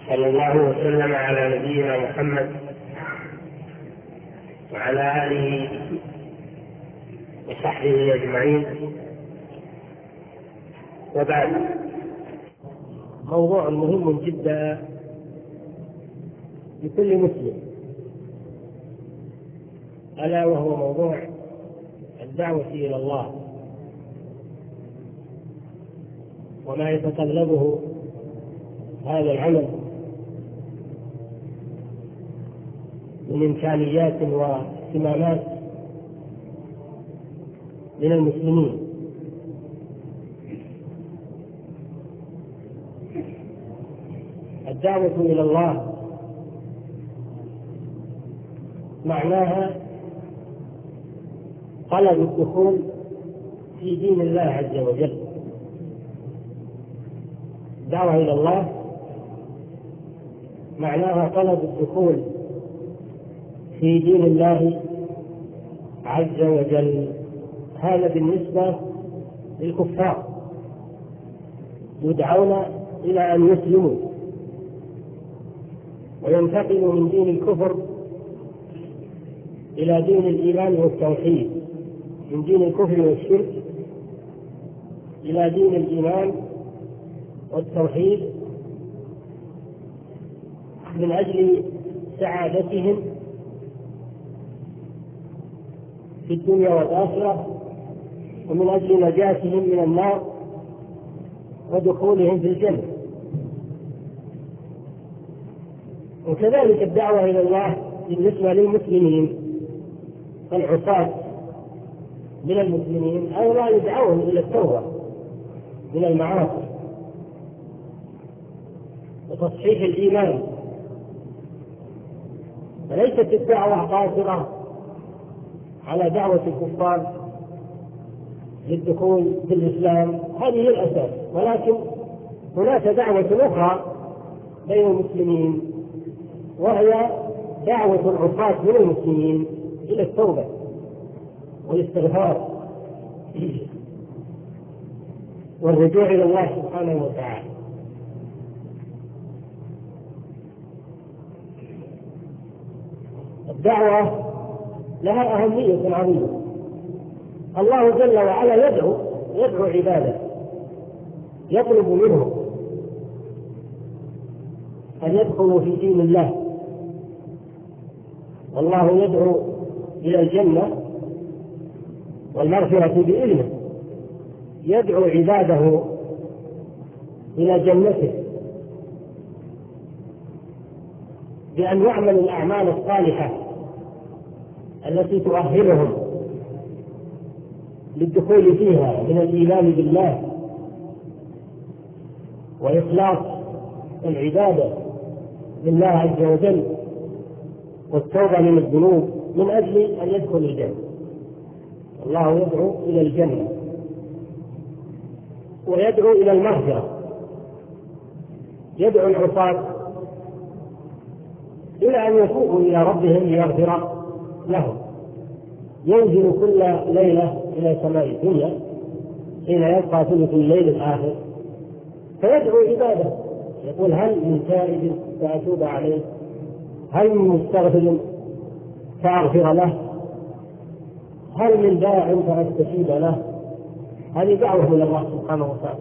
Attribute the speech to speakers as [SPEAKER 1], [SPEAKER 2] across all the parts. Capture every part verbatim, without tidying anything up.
[SPEAKER 1] صلى الله وسلم على نبينا محمد وعلى آله وصحبه أجمعين، وبعد. موضوع مهم جدا لكل مسلم، ألا وهو موضوع الدعوة إلى الله وما يتطلبه هذا العمل من إمكانيات واهتمامات من المسلمين. الدعوة إلى الله معناها طلب الدخول في دين الله عز وجل. الدعوة إلى الله معناها طلب الدخول في دين الله عز وجل. هذا بالنسبة للكفار، يدعون إلى أن يسلموا وينتقلوا من دين الكفر إلى دين الإيمان والتوحيد، من دين الكفر والشرك إلى دين الإيمان والتوحيد، من أجل سعادتهم في الدنيا والآخرة، ومن أجل نجاتهم من النار ودخولهم في الجنة. وكذلك الدعوة إلى الله بالنسبة للمسلمين العصاة من المسلمين أيضا يدعون إلى التوبة من المعاصي وتصحيح الإيمان. فليست الدعوة قاصرة على دعوة الكفار للدخول في الإسلام، هذه هي الأساس، ولكن هناك دعوة أخرى بين المسلمين، وهي دعوة العصاة من المسلمين إلى التوبة والاستغفار والرجوع إلى الله سبحانه وتعالى. الدعوة لها أهمية عظيمة. الله جل وعلا يدعو يدعو عباده، يطلب منهم أن يدخلوا في دين الله، والله يدعو إلى الجنة والمغفرة بإذنه، يدعو عباده إلى جنته بأن يعملوا الأعمال الصالحة التي تؤهلهم للدخول فيها من الإيمان بالله وإخلاص العبادة لله عز وجل والتوبة من الذنوب، من أجل أن يدخل الجنة. الله يدعو إلى الجنة ويدعو إلى المغفرة، يدعو العصاة إلى أن يتوبوا إلى ربهم ليغفر لهم. ينزل كل ليلة إلى سماء الدنيا حين يبقى ثلث الليل الآخر فيدعو عباده، يقول: هل من تائب فأتوب عليه؟ هل من مستغفر فأغفر له؟ هل من داع فأستجيب له؟ هذه دعوة إلى الله سبحانه وتعالى.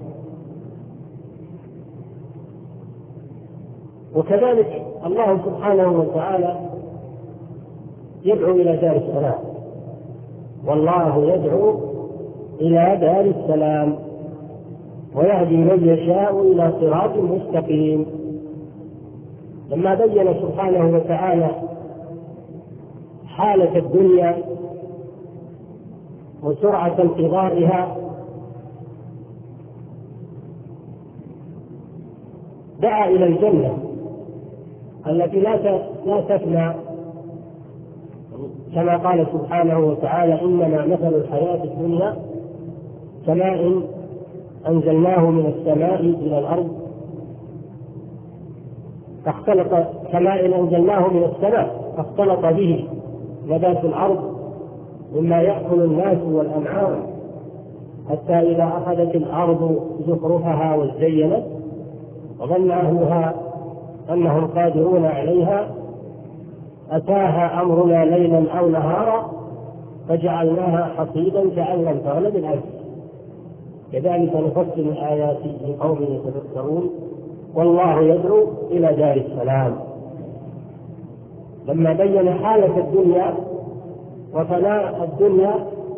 [SPEAKER 1] وكذلك الله سبحانه وتعالى يدعو إلى دار السلام، والله يدعو إلى دار السلام ويهدي من يشاء إلى صراط مستقيم. لما بين سبحانه وتعالى حالة الدنيا وسرعة انقضائها، دعا إلى الجنة التي لا تفنى، كما قال سبحانه وتعالى: إنما مثل الحياة الدنيا كماء أنزلناه من السماء إلى الأرض فاختلط كماء أنزلناه من السماء فاختلط به نبات الأرض مما يأكل الناس والأنعام حتى إذا أخذت الأرض زخرفها وزينت وظن أهلها أنهم قادرون عليها أتاها أمرنا ليلا أو نهارا فجعلناها حصيدا كأن لم تغن بالأمس. كذلك نفصل الآيات لقوم يتفكرون. والله يدعو إلى دار السلام. لما بين حالة الدنيا وفناء الدنيا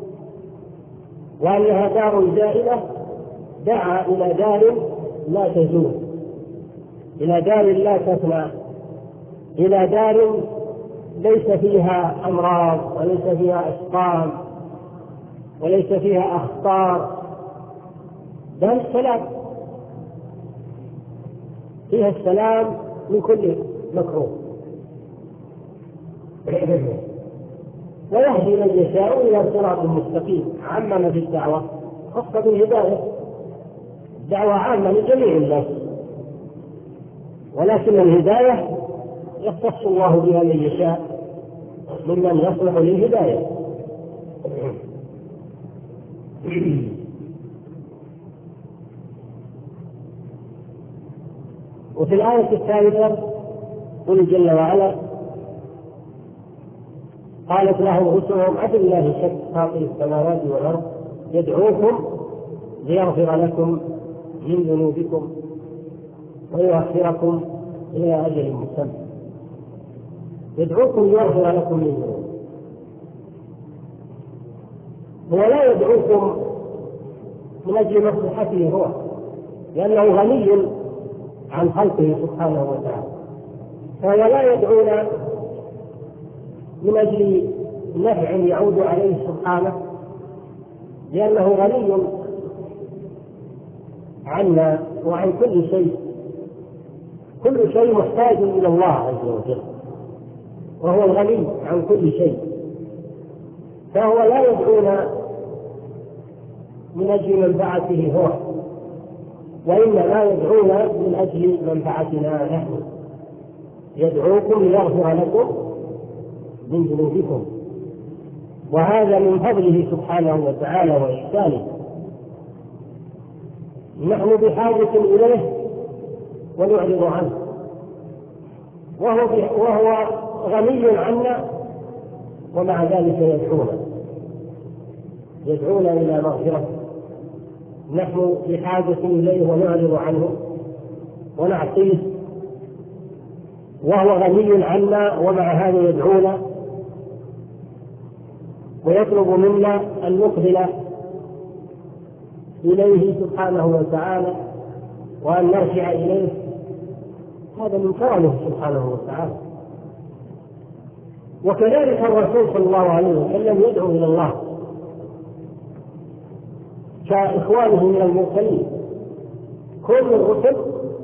[SPEAKER 1] وأنها دار زائلة دعا إلى دار لا تزول، إلى دار لا تفنى، إلى دار ليس فيها أمراض وليس فيها أسقام وليس فيها أخطار، دار السلام فيها السلام من كل مكروه. ويهدي من يشاء إلى صراط مستقيم. عمم في الدعوة خاصة بالهداية، الدعوة عامة لجميع الناس، ولكن الهداية يختص الله بها من يشاء ممن يصلح للهداية. وفي الآية الثالثة قل جل وعلا قالت لهم رسلهم أفي الله شك فاطر السماوات والأرض يدعوكم ليغفر لكم من ذنوبكم ويؤخركم إلى أجل مسمى. يدعوكم ليغفر لكم من ذنوبكم. هو لا يدعوكم من أجل مصلحته هو، لأنه غني عن خلقه سبحانه وتعالى، فهو لا يدعونا من أجل نفع يعود عليه سبحانه، لأنه غني عنا وعن كل شيء. كل شيء محتاج إلى الله عز وجل، وهو الغني عن كل شيء، فهو لا يدعونا من أجل منفعته هو، وإنما يدعونا من أجل منفعتنا نحن. يدعوكم ليغفر لكم من ذنوبكم، وهذا من فضله سبحانه وتعالى وإحسانه. نحن بحاجة إليه ونعرض عنه، وهو, وهو غني عنا، ومع ذلك يدعونا يدعونا إلى مغفرته. نحن بحاجة إليه ونعرض عنه ونعصيه، وهو غني عنا، ومع هذا يدعونا ويطلب منا أن نقبل إليه سبحانه وتعالى وأن نرجع إليه. هذا من كرمه سبحانه وتعالى. وكذلك الرسول صلى الله عليه وسلم يدعو إلى الله كإخوانه من المرسلين. كل الرسل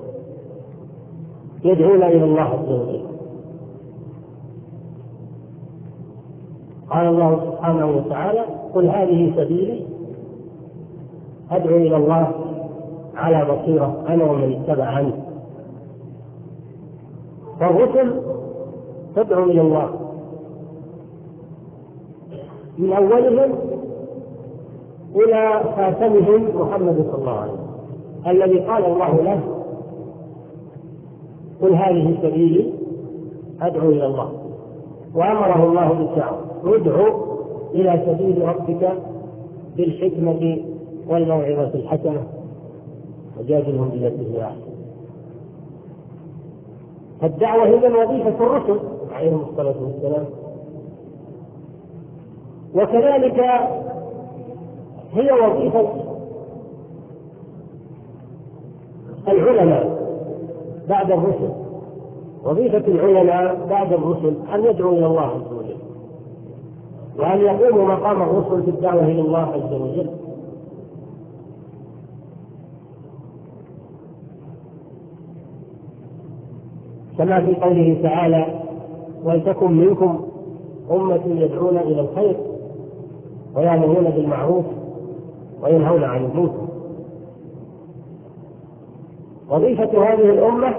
[SPEAKER 1] يدعون إلى الله عز وجل. قال الله سبحانه وتعالى قل هذه سبيلي أدعو إلى الله على بصيرة أنا ومن اتبعني. فالرسل تدعو إلى الله من أولهم إلى خاتمهم محمد صلى الله عليه وسلم، الذي قال الله له قل هذه سبيلي أدعو إلى الله، وأمره الله بالدعوة ادعو إلى سبيل ربك بالحكمة والموعظة الحسنة وجادلهم بالتي هي أحسن. فالدعوة هي من وظيفة الرسل عليهم الصلاة والسلام، وكذلك هي وظيفة العلماء بعد الرسل. وظيفة العلماء بعد الرسل أن يدعوا إلى الله عز وجل، وأن يقوموا مقام الرسل في الدعوة إلى الله عز وجل. كما في قوله تعالى ولتكن منكم أمة يدعون إلى الخير ويأمرون بالمعروف وينهون عن المنكر. وظيفة هذه الأمة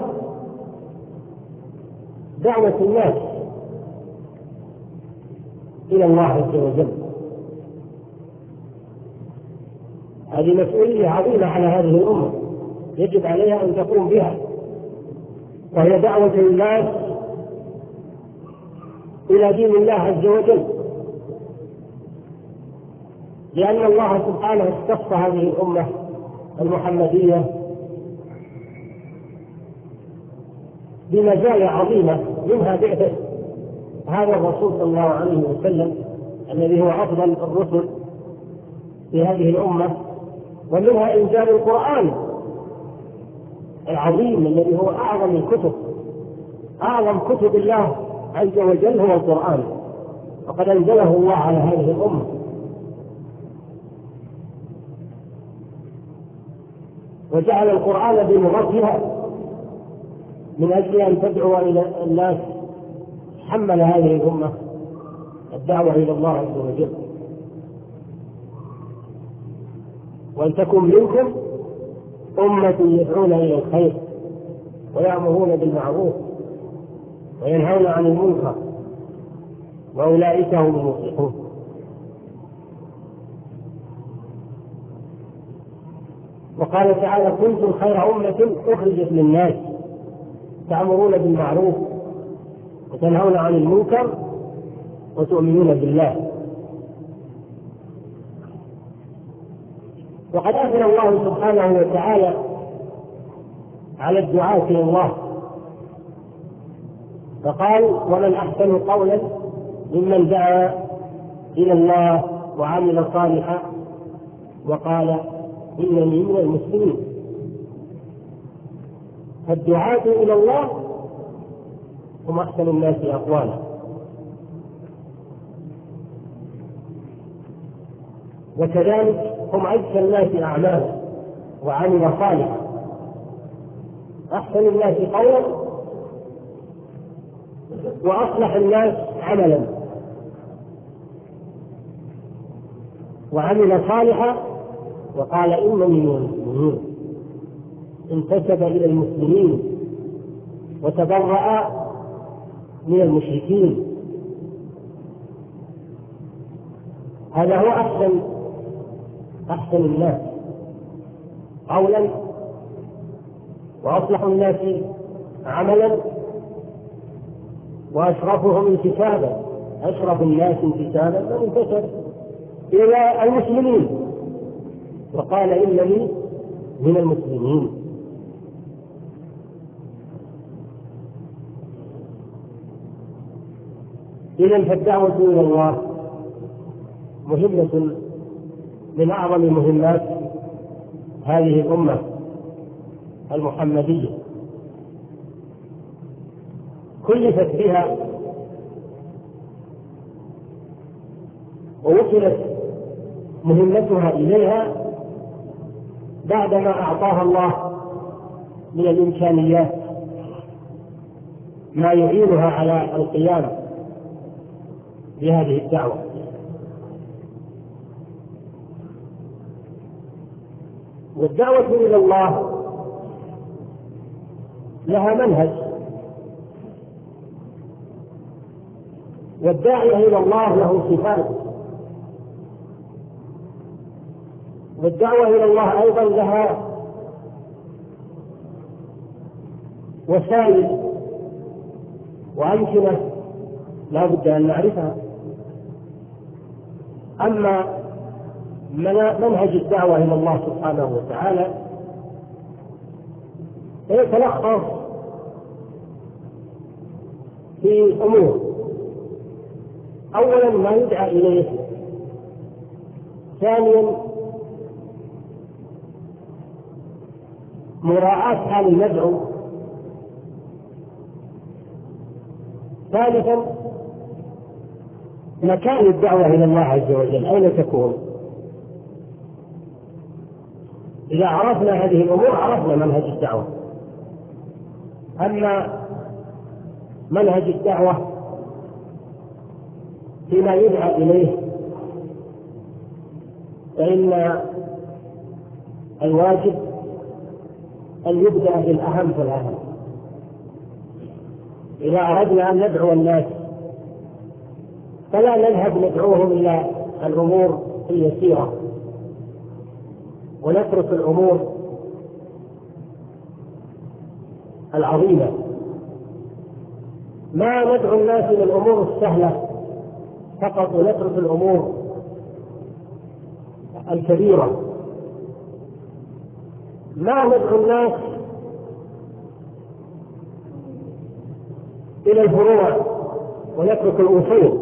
[SPEAKER 1] دعوة الناس إلى الله عز وجل. هذه مسؤولية عظيمة على هذه الأمة، يجب عليها أن تقوم بها وهي دعوة الناس إلى دين الله عز وجل، لأن الله سبحانه اختص هذه الأمة المحمدية بمزايا عظيمة، منها بعثة هذا الرسول صلى الله عليه وسلم الذي هو أفضل الرسل في هذه الأمة، ومنها إنزال القرآن العظيم الذي هو أعظم الكتب، أعظم كتب الله عز وجل هو القرآن، وقد أنزله الله على هذه الأمة. وجعل القرآن بلغتها من أجل أن تدعو إلى الناس. حمل هذه الأمة الدعوة إلى الله عز وجل. وأن تكن منكم أمة يدعون إلى الخير ويأمرون بالمعروف وينهون عن المنكر وأولئك هم المفلحون. وقال تعالى: كنتم خير أمة أخرجت للناس تأمرون بالمعروف وتنهون عن المنكر وتؤمنون بالله. وقد أثنى الله سبحانه وتعالى على الدعاة إلى الله فقال: ومن أحسن قولا ممن دعا إلى الله وعمل صالحا وقال إنني من المسلمين. فالدعاة إلى الله هم أحسن الناس أقوالا، وكذلك هم أزكى الناس أعمالا وعمل صالحا. أحسن الناس قولا وأصلح الناس عملا وعمل صالحا وقال إنني من المسلمين. انتسب إلى المسلمين وتبرأ من المشركين. هذا هو أحسن أحسن الناس قولا وأصلح الناس عملا وأشرفهم انتسابا. أشرف الناس انتسابا من انتسب إلى المسلمين وقال إنني من المسلمين. إذن فالدعوة إلى الله مهمة من أعظم مهمات هذه الأمة المحمدية، كلفت بها ووصلت مهمتها إليها بعدما أعطاها الله من الإمكانيات ما يعينها على القيام بهذه الدعوة. والدعوة إلى الله لها منهج، والداعية إلى الله له صفات، والدعوة إلى الله أيضا لها وسائل وأمكنة لا بد أن نعرفها. أما منهج الدعوة إلى الله سبحانه وتعالى يتلخص في أمور: أولا ما يدعى إليه، ثانيا مراعاة حال المدعو، ثالثا مكان الدعوة إلى الله عز وجل أين تكون. إذا عرفنا هذه الأمور عرفنا منهج الدعوة. أما منهج الدعوة فيما يدعى إليه فإن الواجب أن يبدأ بالأهم فالأهم. إذا أردنا أن ندعو الناس فلا نذهب ندعوهم إلى الأمور اليسيرة ونترك الأمور العظيمة ما ندعو الناس إلى الأمور السهلة فقط ونترك الأمور الكبيرة. ما ندعو الناس إلى الفروع ونترك الأصول.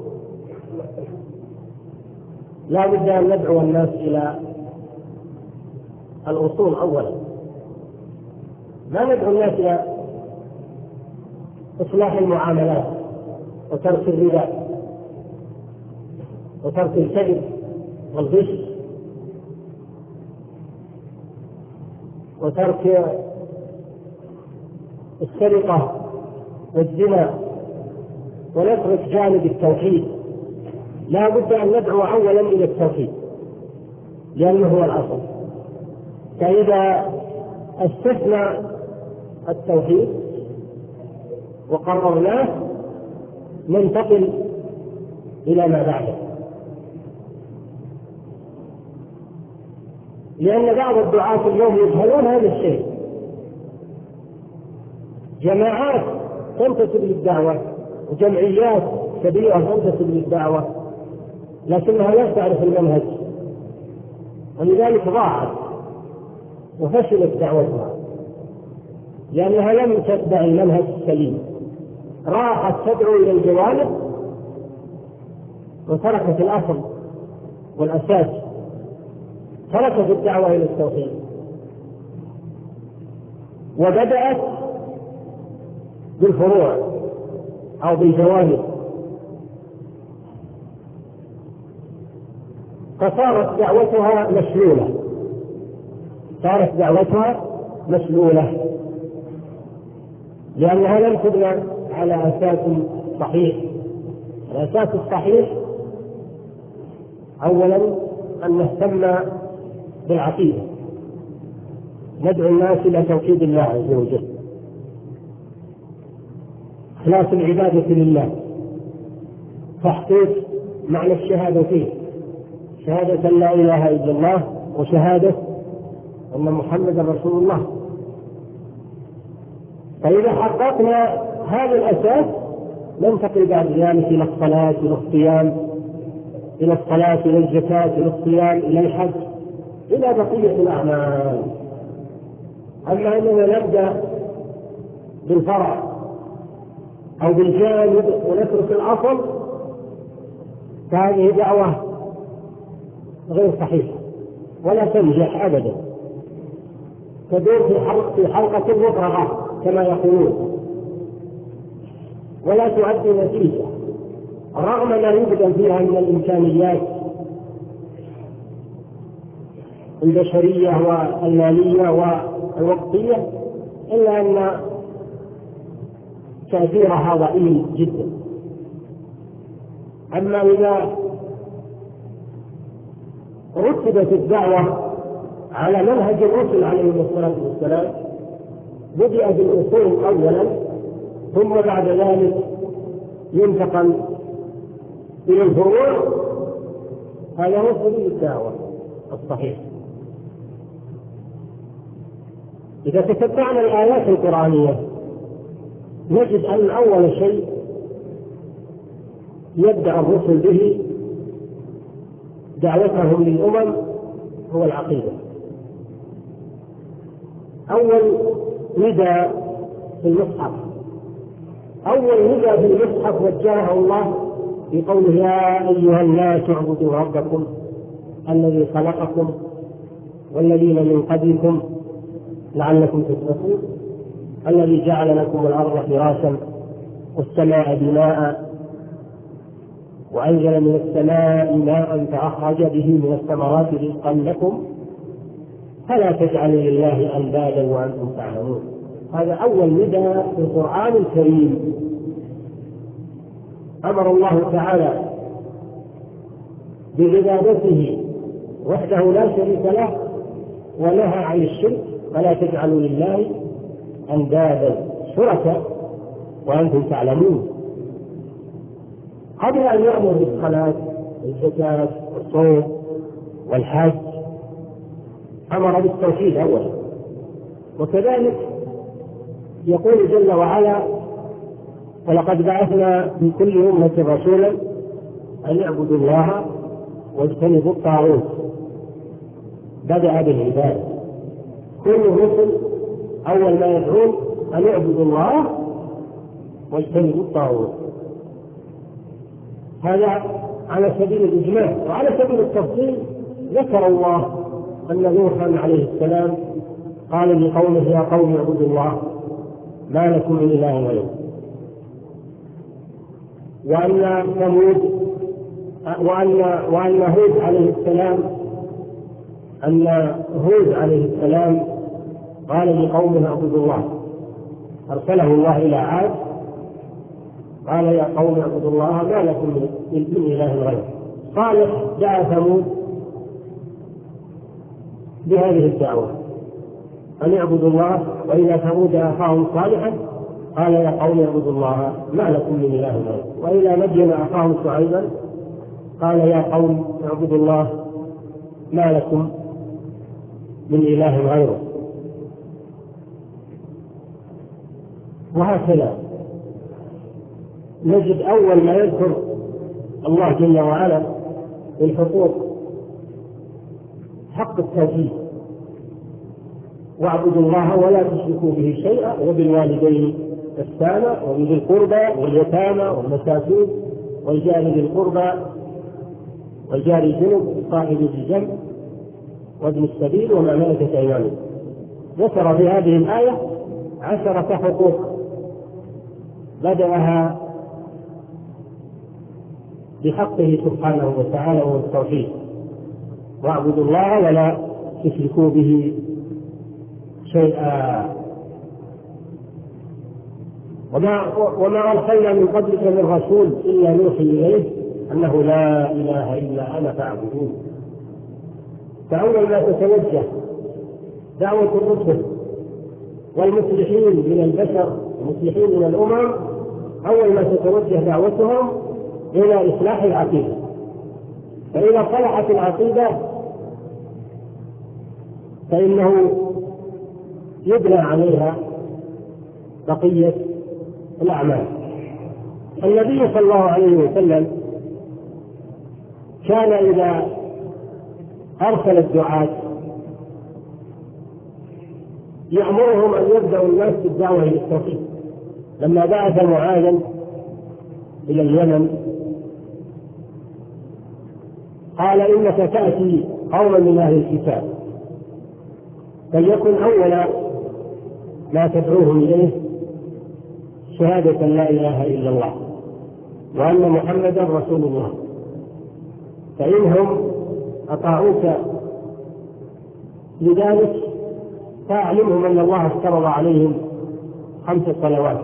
[SPEAKER 1] لا بد أن ندعو الناس إلى الأصول أولا. ما ندعو الناس إلى إصلاح المعاملات وترك الربا وترك الكذب والغش وترك السرقة والزنا ونترك جانب التوحيد. لا بد أن ندعو أولا إلى التوحيد لأنه هو الأصل. فإذا استثنى التوحيد وقررناه ننتقل إلى ما بعده، لأن بعض الدعاة اليوم يجهلون هذا الشيء. جماعات تنتسب للدعوة وجمعيات كبيرة تنتسب للدعوة لكنها لا تعرف المنهج، ولذلك ضاعت وفشلت دعوتها لأنها لم تتبع المنهج السليم. راحت تدعو إلى الجوانب وتركت الأصل والأساس، تركت الدعوة إلى التوحيد وبدأت بالفروع أو بالجوانب، فصارت دعوتها مشلولة صارت دعوتها مشلولة لأنها لم تبنى على أساس صحيح. الأساس الصحيح أولا أن نهتم بالعقيدة، ندعو الناس إلى توحيد الله عز وجل، إخلاص العبادة لله، تحقيق معنى الشهادة فيه، شهادة أن لا إله إلا الله وشهادة أن محمدا رسول الله. فإذا حققنا هذا الأساس ننتقل بعد ذلك إلى الصلاة، إلى الصيام، إلى الصلاة، إلى الزكاة، إلى الصيام، إلى الحج، إلى بقية الأعمال. أما أننا نبدأ بالفرع أو بالجانب ونترك الأصل فهذه دعوة غير صحيحة ولا تنجح أبدا، تدور في حلقة في حلقة مفرغة كما يقولون ولا تؤدي نتيجة رغم ما يوجد فيها من الإمكانيات البشرية والمالية والوقتية، إلا أن تأثيرها ضئيل جدا. أما إذا رتبت الدعوة على منهج الرسل عليه الصلاة والسلام بدأ بالأصول أولا ثم بعد ذلك ينتقل إلى الفروع، هذا هو سبيل الدعوة الصحيح. إذا تتبعنا الآيات القرآنية نجد أن أول شيء يبدأ الرسل به دعوتهم للأمم هو العقيدة. أول نداء في المصحف أول نداء في المصحف وجهه الله بقوله يا أيها الناس اعبدوا ربكم الذي خلقكم والذين من قبلكم لعلكم تتقون الذي جعل لكم الأرض فراشا والسماء بناء وأنزل من السماء ماء فأخرج به من الثمرات رزقا لكم فلا تجعلوا لله أندادا وأنتم تعلمون. هذا أول نداء في القرآن الكريم. أمر الله تعالى بعبادته وحده لا شريك له ونهى عن الشرك فلا تجعلوا لله أندادا شركاء وأنتم تعلمون. قبل أن يأمر بالصلاة والزكاة والصوم والحج أمر بالتوحيد أولا، وكذلك يقول جل وعلا ولقد بعثنا في كل أمة رسولا أن يعبدوا الله واجتنبوا الطاغوت. بدأ بالعبادة، كل الرسل أول ما يدعون أن يعبدوا الله واجتنبوا الطاغوت. هذا على سبيل الإجماع. وعلى سبيل التفصيل ذكر الله أن نوحا عليه السلام قال لقومه يا قوم اعبدوا الله ما لكم من إله غيره، وأن ثمود وأن وأن هود عليه السلام أن هود عليه السلام قال لقومه اعبدوا الله، أرسله الله إلى عاد قال يا قوم اعبدوا الله ما لكم من إله غيره. صالح دعا ثمود بهذه الدعوة أن يعبدوا الله، وإلى ثمود أخاهم صالحا قال يا قوم اعبدوا الله ما لكم من إله غيره. وإلى مدين أخاهم شعيبا قال يا قوم اعبدوا الله ما لكم من إله غيره. وهكذا نجد أول ما يذكر الله جل وعلا الحقوق حق التوحيد، واعبدوا الله ولا تشركوا به شيئا وبالوالدين إحسانا وبذي القربى واليتامى والمساكين والجار ذي القربى والجار الجنب صاحب الجنب وابن السبيل وما ملكت أيمانكم. ذكر في هذه الآية عشرة حقوق بدأها بحقه سبحانه وتعالى وهو التوحيد، واعبدوا الله ولا تشركوا به شيئا. وما, وما أرسلنا من قبلك من رسول إلا نوحي إليه أنه لا إله إلا أنا فاعبدون. فأول ما تتوجه دعوة الرسل والمصلحين من البشر والمصلحين من الأمم، أول ما تتوجه دعوتهم إلى إصلاح العقيدة. فإذا صلحت العقيدة فإنه يبنى عليها بقية الأعمال. النبي صلى الله عليه وسلم كان إذا أرسل الدعاة يأمرهم أن يبدأوا الناس بالدعوة إلى التوحيد. لما بعث معاذا إلى اليمن قال إنك تأتي قوما من أهل الكتاب فليكن أول ما تدعوهم إليه شهادة لا إله إلا الله وأن محمدا رسول الله، فإنهم أطاعوك لذلك فأعلمهم أن الله افترض عليهم خمس صلوات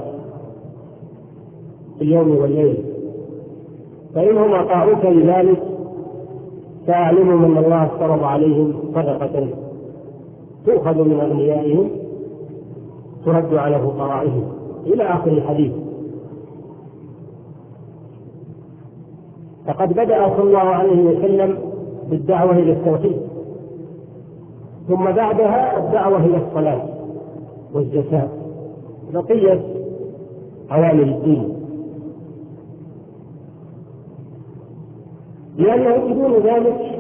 [SPEAKER 1] في اليوم والليل، فإنهم أطاعوك لذلك فأعلمهم أن الله افترض عليهم صدقة تؤخذ من أغنيائهم ترد على فقرائهم إلى آخر الحديث. فقد بدأ صلى الله عليه وسلم بالدعوة إلى التوحيد، ثم بعدها الدعوة إلى الصلاة والزكاة بقية عوامل الدين، لأنه بدون ذلك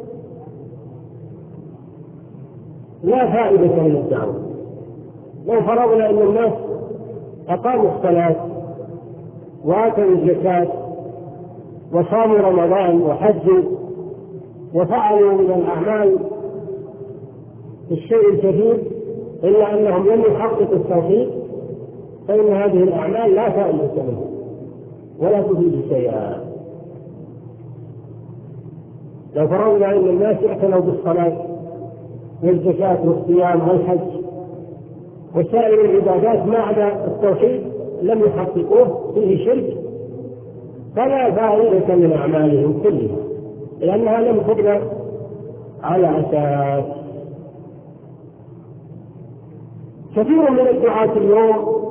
[SPEAKER 1] لا فائدة من الدعوة. لو فرضنا أن الناس أقاموا الصلاة وآتوا الزكاة وصاموا رمضان وحجوا وفعلوا من الأعمال الشيء الكثير إلا أنهم لم يحققوا التوحيد، فإن هذه الأعمال لا فائدة منها ولا تفيد شيئا. لو فرضنا أن الناس اعتنوا بالصلاة والزكاة والصيام والحج وسائر العبادات ما عدا التوحيد لم يحققوه فيه شرك، فلا فائدة من أعمالهم كلها، لأنها لم تبنى على أساس. كثير من الدعاة اليوم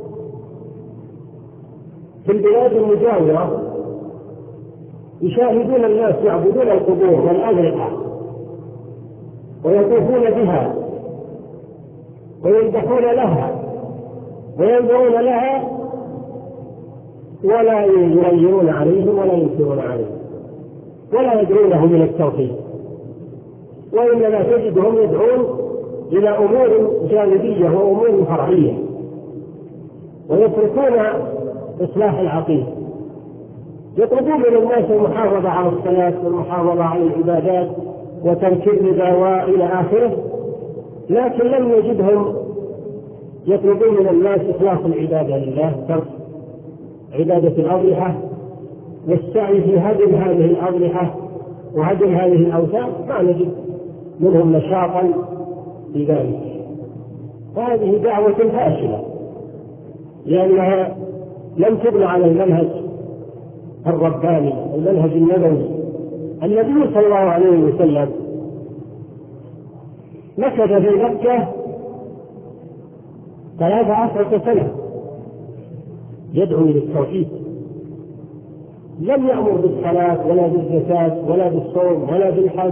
[SPEAKER 1] في البلاد المجاورة يشاهدون الناس يعبدون القبور والأضرحة ويطوفون بها ويذبحون لها وينظرون لها ولا يغيرون عليهم ولا ينكرون عليهم ولا يدعونهم إلى التوحيد، وإنما تجدهم يدعون إلى أمور جانبية وأمور فرعية، ويتركون إصلاح العقيدة. يطلبون من الناس المحافظة على الصلاة والمحافظة على العبادات وترك الربا وإلى آخره، لكن لم يجدهم يطلبون من الناس إخلاص العبادة لله، ترك عبادة الأضرحة والسعي في هدم هذه الأضرحة وهدم هذه الأوثان، ما نجد منهم نشاطا في ذلك. وهذه دعوة فاشلة لأنها لم تبنى على المنهج الرباني المنهج النبوي. النبي صلى الله عليه وسلم مكث في مكة ثلاث عشرة سنة يدعو إلى التوحيد، لم يأمر بالصلاة ولا بالزكاة ولا بالصوم ولا بالحج.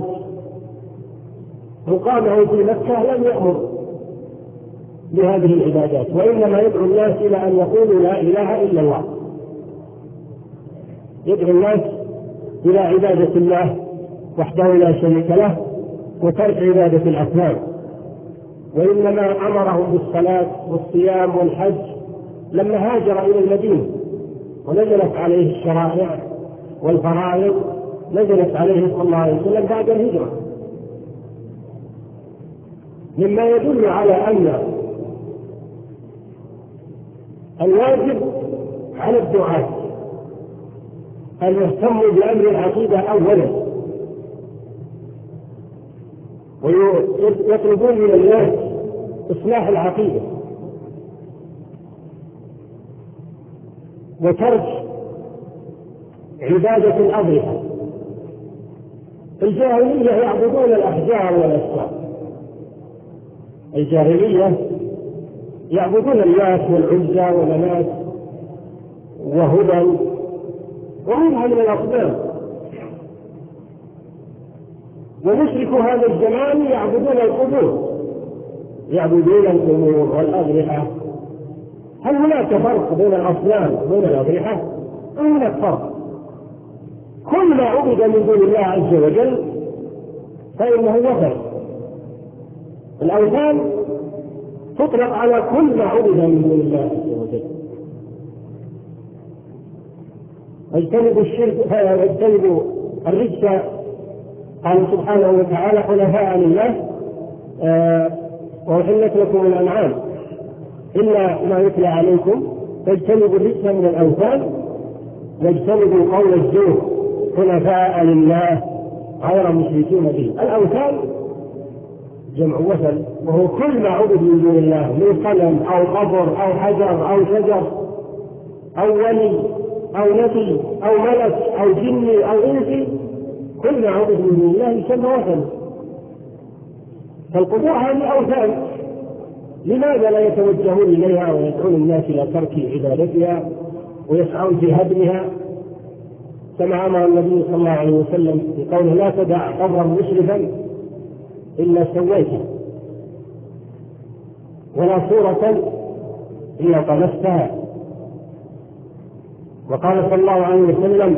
[SPEAKER 1] مقامه في مكة لم يأمر بهذه العبادات، وإنما يدعو الناس إلى أن يقولوا لا إله إلا الله، يدعو الناس إلى عبادة الله وحده لا شريك له وترك عبادة الأصنام. وإنما أمرهم بالصلاة والصيام والحج لما هاجر إلى المدينة ونزلت عليه الشرائع والفرائض، نزلت عليه صلى الله عليه وسلم بعد الهجرة، مما يدل على أن الواجب على الدعاة أن يهتموا بأمر العقيدة أولا، ويطلبون من الناس إصلاح العقيدة وترك عبادة الأضرحة. الجاهلية يعبدون الأحجار والأشجار، الجاهلية يعبدون اللات والعزى ومنات وهبل وغيرها من الأصنام. ومشركو هذا الزمان يعبدون القبور، يعبدون القبور والأضرحة. هل هناك فرق بين الأصنام وبين الأضرحة؟ هناك فرق. كل ما عبد من دون الله عز وجل فإنه وثن. الأوثان تطلق على كل ما عبد من دون الله عز وجل. اجتنبوا الشرك واجتنبوا الرجس، قال سبحانه وتعالى حنفاء لله وأحلت لكم الأنعام إلا ما يتلى عليكم فاجتنبوا الرجس من الأوثان واجتنبوا قول الزور حنفاء لله غير مشركين به. الأوثان جمع وثن، وهو كل ما عبد من دون الله من صنم أو قبر أو حجر أو شجر أو ولي أو نبي أو ملك أو جني أو إنسي، كل ما عبد من دون الله يسمى وثن. فالقبور هذه أوثان، لماذا لا يتوجهون إليها ويدعون الناس إلى ترك عبادتها ويسعون في هدمها كما أمر النبي صلى الله عليه وسلم في قوله لا تدع قبرا مشرفا إلا سويته ولا صورة إلا طمستها. وقال صلى الله عليه وسلم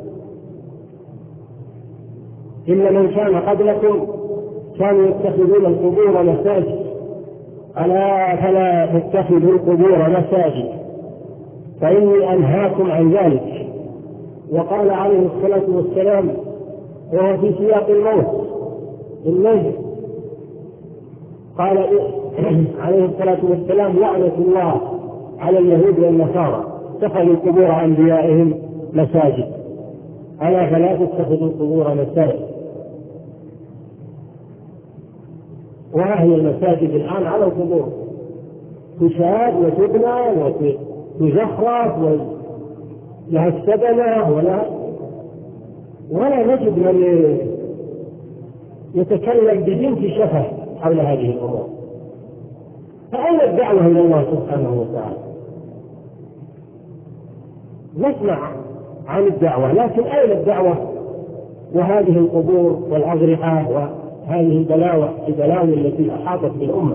[SPEAKER 1] إن من كان قبلكم كانوا يتخذون القبور مساجد ألا فلا تتخذوا القبور مساجد فإني أنهاكم عن ذلك. وقال عليه الصلاة والسلام وهو في سياق الموت النجم قال عليه الصلاة والسلام لعنة الله على اليهود والنصارى اتخذوا قبور أنبيائهم مساجد ألا فلا تتخذوا القبور مساجد. وها هي المساجد الآن على القبور تشاد وتبنى وتزخرف ولها السبنة ولا ولا نجد من يتكلم ببنت شفه حول هذه الأمور. فأين الدعوة إلى الله سبحانه وتعالى؟ نسمع عن الدعوة لكن أين الدعوة وهذه القبور والأضرحة وهذه البلاوى البلاوي التي أحاطت بالأمة؟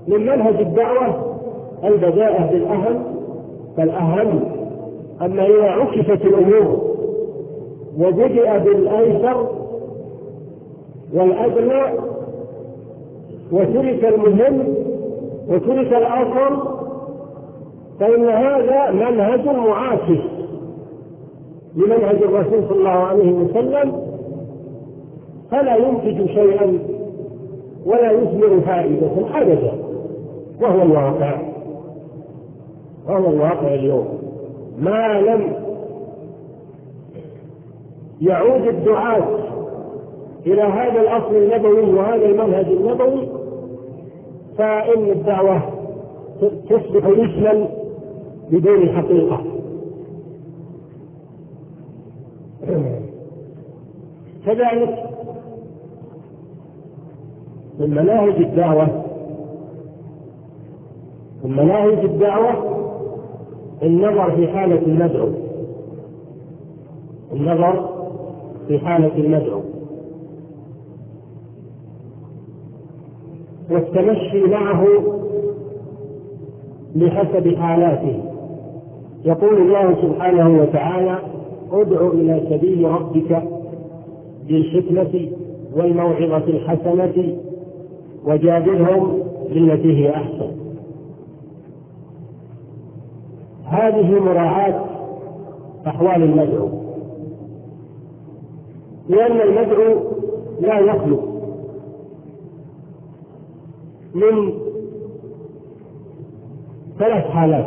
[SPEAKER 1] من منهج الدعوة البداءة بالأهم فالأهم. أما إذا عكست الأمور وبدأ بالأيسر والأدنى وترك المهم وترك الأصل فإن هذا منهج معاكس لمنهج الرسول صلى الله عليه وسلم، فلا ينتج شيئا ولا يثمر فائدة أبدا، وهو الواقع وهو الواقع اليوم. ما لم يعود الدعاة إلى هذا الأصل النبوي وهذا المنهج النبوي فإن الدعوة تصبح اسما بدون حقيقة. كذلك من مناهج الدعوة من مناهج الدعوة النظر في حالة المدعو النظر في حالة المدعو والتمشي معه بحسب حالاته. يقول الله سبحانه وتعالى: ادع إلى سبيل ربك بالحكمة والموعظة الحسنة وجادلهم بالتي هي أحسن. هذه مراعاة أحوال المدعو، لأن المدعو لا يخلو من ثلاث حالات.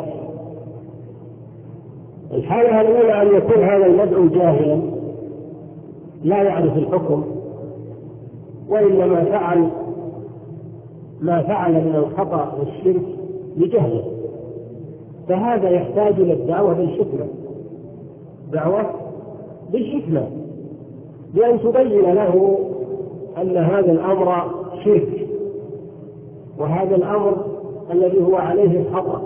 [SPEAKER 1] الحالة الأولى أن يكون هذا المدعو جاهلا لا يعرف الحكم، وإنما فعل ما فعل من الخطأ والشرك لجهله، فهذا يحتاج إلى الدعوة بالحكمة دعوة بالحكمة بأن تبين له أن هذا الأمر شرك وهذا الأمر الذي هو عليه الخطأ.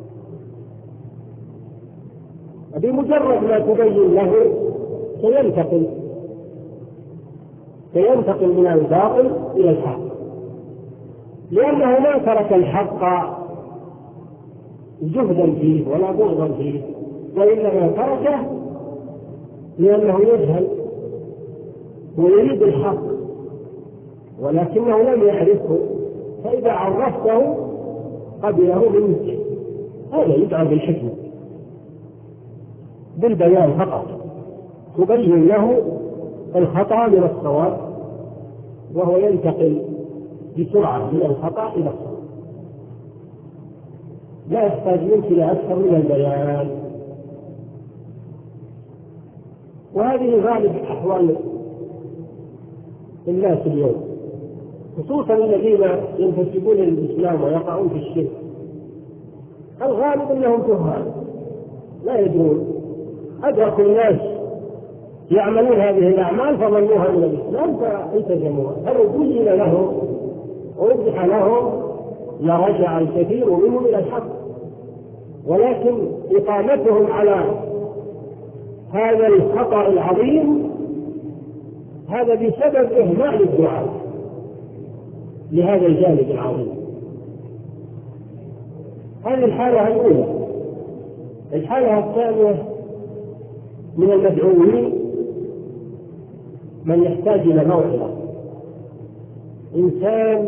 [SPEAKER 1] بمجرد ما تبين له سينتقل سينتقل من الباطل إلى الحق، لأنه ما ترك الحق جهدا فيه ولا بغضا فيه، وإنما تركه لأنه يجهل ويريد الحق ولكنه لم يعرفه، فإذا عرفته قبله منك. هذا يدعى بالحكمة بالبيان فقط، تبين له الخطأ من الصواب وهو ينتقل بسرعة من الخطأ إلى الصواب، لا يحتاج منك إلى أكثر من البيان. وهذه غالب أحوال الناس اليوم، خصوصا الذين ينتسبون للإسلام ويقعون في الشرك. الغالب أنهم جهال لا يدرون، أدركوا الناس يعملون هذه الأعمال فظنوها من الإسلام فالتزموها، فلو بين لهم ووضح لهم لرجع الكثير منهم إلى الحق، ولكن إقامتهم على هذا الخطأ العظيم هذا بسبب إهمال الدعاء لهذا الجانب العظيم. هذه الحالة الأولى. الحالة الثانية من المدعوين من يحتاج إلى موعظة، إنسان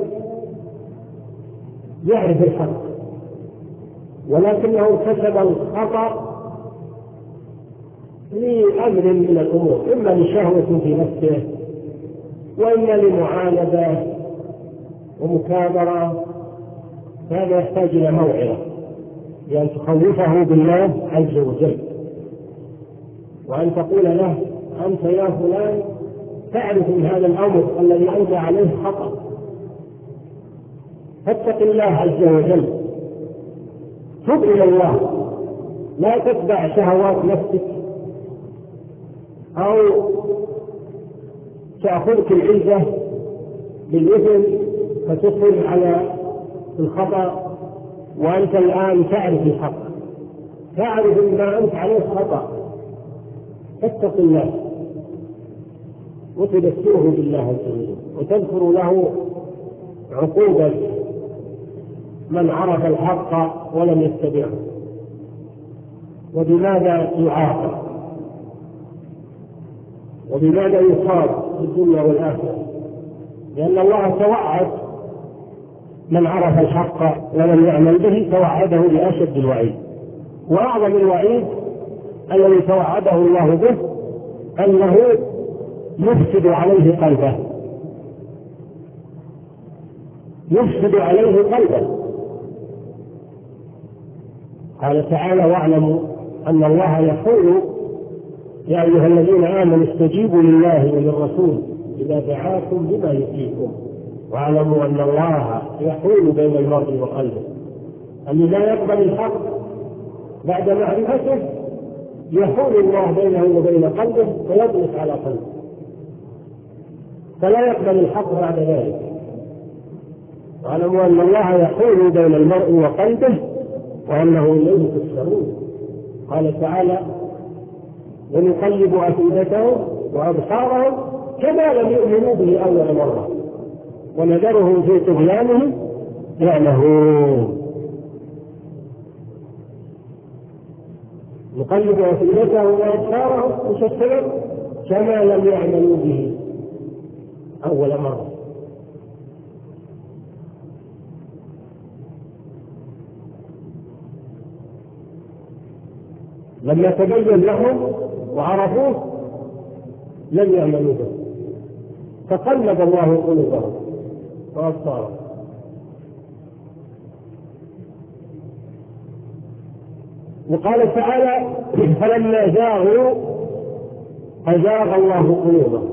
[SPEAKER 1] يعرف الحق ولكنه ارتكب الخطأ لأمر من الأمور، إما لشهوة في نفسه وإما لمعاندة ومكابرة، فهذا يحتاج إلى موعظة لأن تخوفه بالله عز وجل، وأن تقول له: أنت يا فلان تعرف من هذا الأمر الذي أنت عليه خطأ، فاتق الله عز وجل، تب إلى الله، لا تتبع شهوات نفسك أو تأخذك العزة بالإثم فتصر على الخطأ وأنت الآن تعرف الحق، تعرف ما أنت عليه خطأ، فاتق الله وتذكره بالله عز وجل وتذكر له عقوبة من عرف الحق ولم يتبعه؟ وبماذا يعاقب؟ وبماذا يصاب في الدنيا والآخرة؟ لأن الله توعد من عرف الحق ولم يعمل به، توعده بأشد الوعيد، وأعظم الوعيد الذي توعده الله به أنه يفسد عليه قلبه، يفسد عليه قلبه. قال تعالى: واعلموا أن الله يقول يا أيها الذين آمنوا استجيبوا لله وللرسول إذا دعاكم لما يحييكم واعلموا أن الله يحول بين المرء وقلبه. الذي لا يقبل الحق بعد معرفته يحول الله بينه وبين قلبه ويضلق على قلبه، فلا يقبل الحق بعد ذلك. واعلموا أن الله يحول بين المرء وقلبه وأنه إليه تحشرون. قال تعالى: ونقلب أفئدتهم وأبصارهم كما لم يؤمنوا به أول مرة ونذرهم في طغيانهم يعمهون. نقلب أفئدتهم وأبصارهم مشتتا كما لم يعملوا به أول مرة. لما تبين لهم وعرفوه لم يعملوا به، فقلب الله قلوبهم وأبصارهم. وقال تعالى: فلما زاغوا أزاغ الله قلوبهم.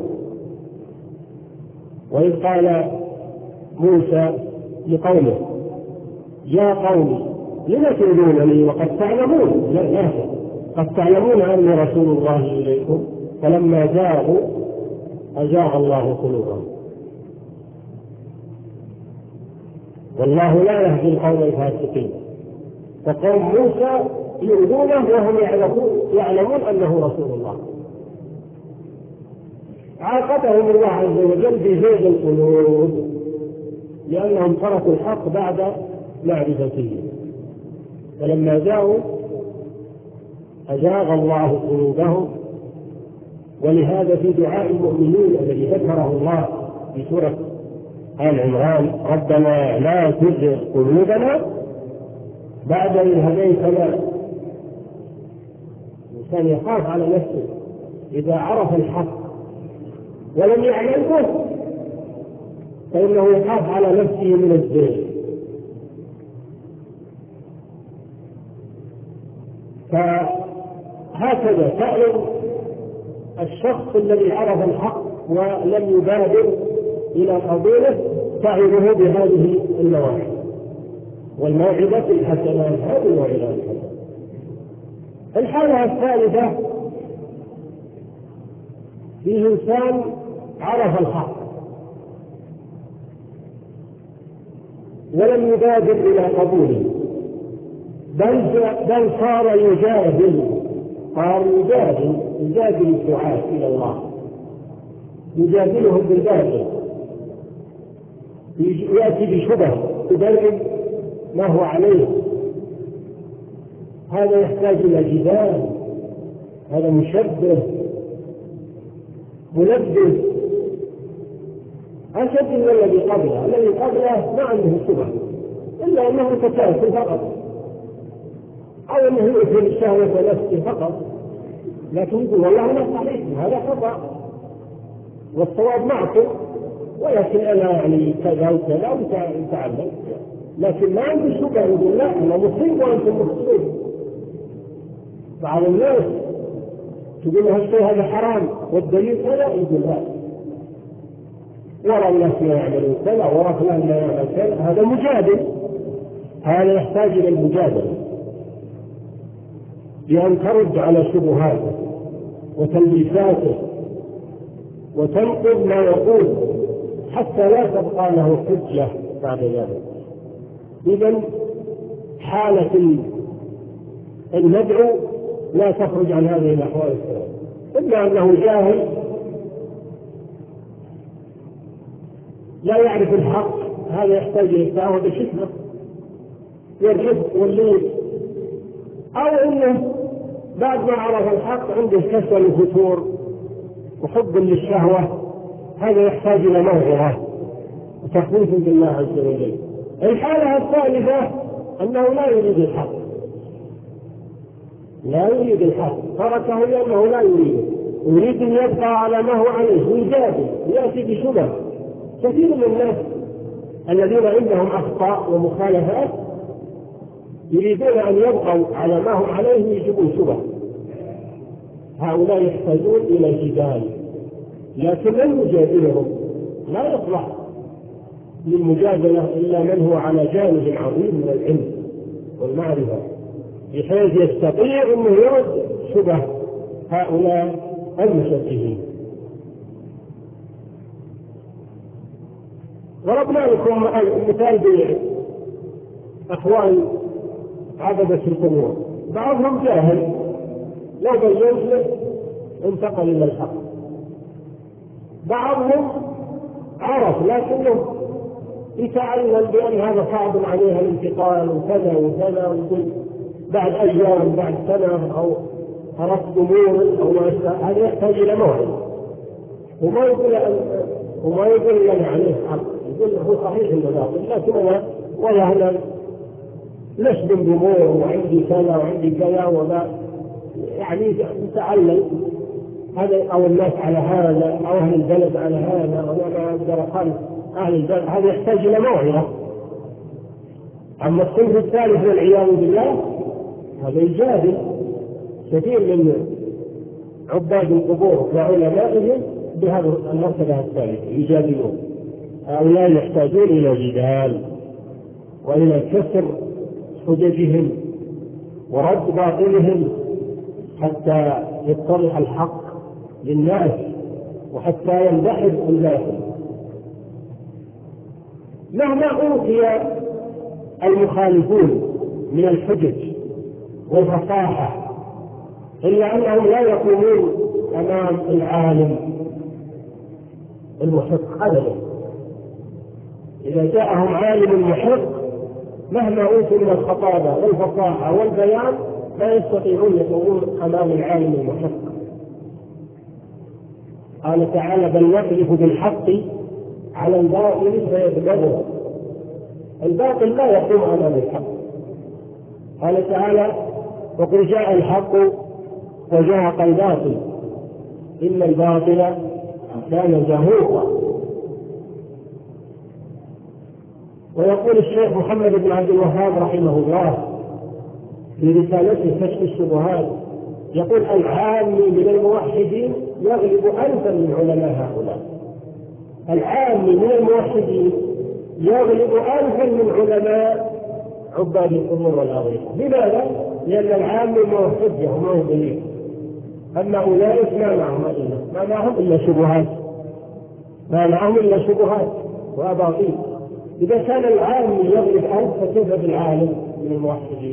[SPEAKER 1] وإذ قال موسى لقومه: يا قوم لم تؤذونني وقد تعلمون لا قد تعلمون أني رسول الله إليكم فلما زاغوا أزاغ الله قلوبهم والله لا يهدي القوم الفاسقين. فقوم موسى يؤذونه وهم يعلمون أنه رسول الله. عاقبهم الله عز وجل بزيغ القلوب لأنهم تركوا الحق بعد معرفته، فلما زاغوا أزاغ الله قلوبهم. ولهذا في دعاء المؤمنين الذي ذكره الله في سورة آل عمران: ربنا لا تزغ قلوبنا بعد إذ هديتنا. الإنسان يخاف على نفسه إذا عرف الحق ولم يعمل به فإنه يخاف على نفسه من الزيغ. فهكذا تعلم الشخص الذي عرف الحق ولم يبادر إلى قبوله تعظه بهذه المواعظ والموعظة الحسنة. هذه الموعظة الحسنة. الحالة الثالثة فيه إنسان عرف الحق ولم يبادر إلى قبوله بل بل صار يجادل صار يجادل يجادل الدعاة إلى الله، يجادلهم بالباطل، يأتي بشبه يبين ما هو عليه. هذا يحتاج إلى جدال، هذا مشبه منبه أشد من الذي قبله. الذي قبله ما عنده شبه إلا أنه تكاسل فقط أو أنه يؤثر الشهوة نفسه فقط، لكن يقول والله لا صحيح هذا خطأ والصواب معكم ولكن أنا يعني كذا وكذا وتعلم، لكن ما عندي شبه يقول لا أنا مصيب وأنتم مخطئون. بعض الناس تقول له الشيء هذا حرام والدليل كذا يقول لا، ورا الناس ما يعملون كذا ورا فلان ما يعمل كذا. هذا مجادل، هذا يحتاج إلى المجادلة بأن ترد على شبهاته وتلبيساته وتنقض ما يقول حتى لا تبقى له حجة بعد ذلك. إذن حالة المدعو لا تخرج عن هذه الأحوال الثلاث، إما أنه جاهل لا يعرف الحق، هذا يحتاج إلى الدعوة بشدة والرفق واللين، أو أنه بعد ما عرف الحق عنده كسل وفتور وحب للشهوة، هذا يحتاج إلى موعظة وتخويف بالله عز وجل. الحالة الثالثة أنه لا يريد الحق، لا يريد الحق، تركه لأنه لا يريده، يريد أن يبقى على ما هو عليه ويجادل ويأتي بشبه. كثير من الناس الذين عندهم أخطاء ومخالفات يريدون أن يبقوا على ما هم عليه ويجيبون شبه، هؤلاء يحتاجون إلى جدال، لكن من يجادلهم لا يصلح للمجادلة إلا من هو على جانب عظيم من العلم والمعرفة، بحيث يستطيع أنه يرد شبه هؤلاء المشبهين. ضربنا لكم مثال بأخوان عبدة القبور، بعضهم جاهل لو بينت له انتقل إلى الحق، بعضهم عرف لكنه يتعلم بأن هذا صعب عليها الانتقال وكذا وكذا، ويقول بعد أيام بعد سنة أو أردت أمور أو ما أشبه، هذا يحتاج إلى موعد، وما يقول وما يقول لنا عليه حق، يقول هو صحيح إنه باطل، لكن أنا والله أنا لست بأمور وعندي كذا وعندي كذا وما، يعني يتعلم هذا أو الناس على هذا أو أهل البلد على هذا وأنا ما أقدر أخالف أهل البلد، هذا يحتاج إلى موعظة. أما الصنف الثالث والعياذ بالله هذا يجادل. كثير من عباد القبور وعلمائهم بهذه المرتبة الثالثة يجادلون، هؤلاء يحتاجون إلى جدال وإلى كسر حججهم ورد باطلهم حتى يتضح الحق للناس وحتى يندحر الباطل. مهما أوتي المخالفون من الحجج والفصاحة إلا أنهم لا يقومون أمام العالم المحق أبدا. إذا جاءهم عالم محق مهما أوتوا من الخطابة والفصاحة والبيان لا يستطيعون يقومون أمام العالم المحق. قال تعالى بل نقذف بالحق على الباطل فيدمغه، الباطل لا يقوم أمام الحق. قال تعالى وقل جاء الحق وزهق الباطل إن الباطل كان زهوقا. ويقول الشيخ محمد بن عبد الوهاب رحمه الله في رسالته كشف الشبهات، يقول العامي من الموحدين يغلب ألفا من علماء هؤلاء. العامي من الموحدين يغلب ألفا من علماء عباد القبور والأضرحة. لماذا؟ لأن العامي موحد وما هو دليل، أما أولئك ما معهم إلا ما معهم إلا شبهات، ما معهم إلا شبهات وأباطيل. إذا كان العالم يغلب ألف فكيف بالعالم من الموحدين؟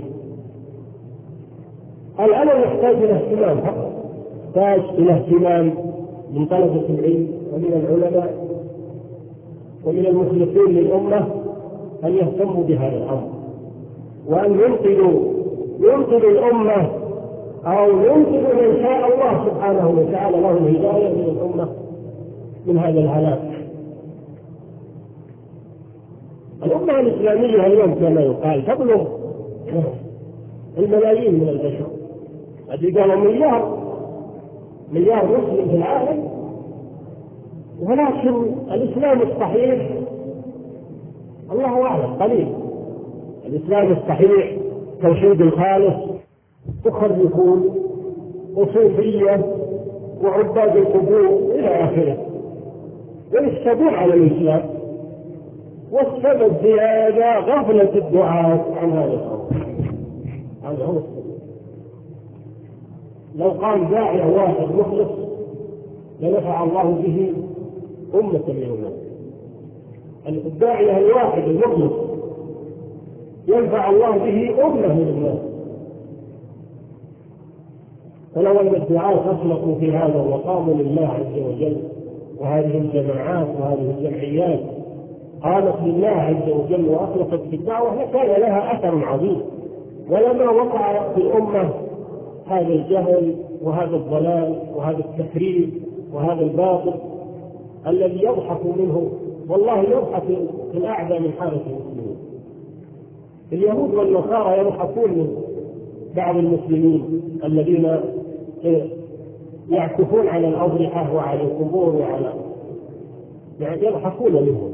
[SPEAKER 1] العلم يحتاج إلى اهتمام فقط، يحتاج إلى اهتمام من طلبة العلم ومن العلماء ومن المخلصين للأمة أن يهتموا بهذا الأمر، وأن ينقذوا ينقذوا الأمة أو ينقذوا من شاء الله سبحانه وتعالى له الهداية من الأمة من هذا الهلاك. الأمة الإسلامية اليوم كما يقال تبلغ الملايين من البشر، الذي قالوا مليار مليار مسلم في العالم، ولكن الإسلام الصحيح الله أعلم قليل. الإسلام الصحيح توحيد الخالص مخرفون وصوفية وعباد القبور إلى آخره ويشتبون على الإسلام، والسبب في هذا غفلة الدعاة عن هذا الأمر. هذا هو السبب. لو قام داعية واحد مخلص لنفع الله به أمة من الناس. الداعية الواحد المخلص ينفع الله به أمة من الناس. فلو أن الدعاة أطلقوا في هذا وقاموا لله عز وجل، وهذه الجماعات وهذه الجمعيات قامت لله عز وجل وأخلصت في الدعوة لكان لها أثر عظيم، ولما وقع في الأمة هذا الجهل وهذا الضلال وهذا التفريط وهذا الباطل الذي يضحك منه، والله يضحك في الأعدى من حالة المسلمين. اليهود والنصارى يضحكون من بعض المسلمين الذين يعكفون على الأضرحة وعلى القبور وعلى يعني يضحكون منهم،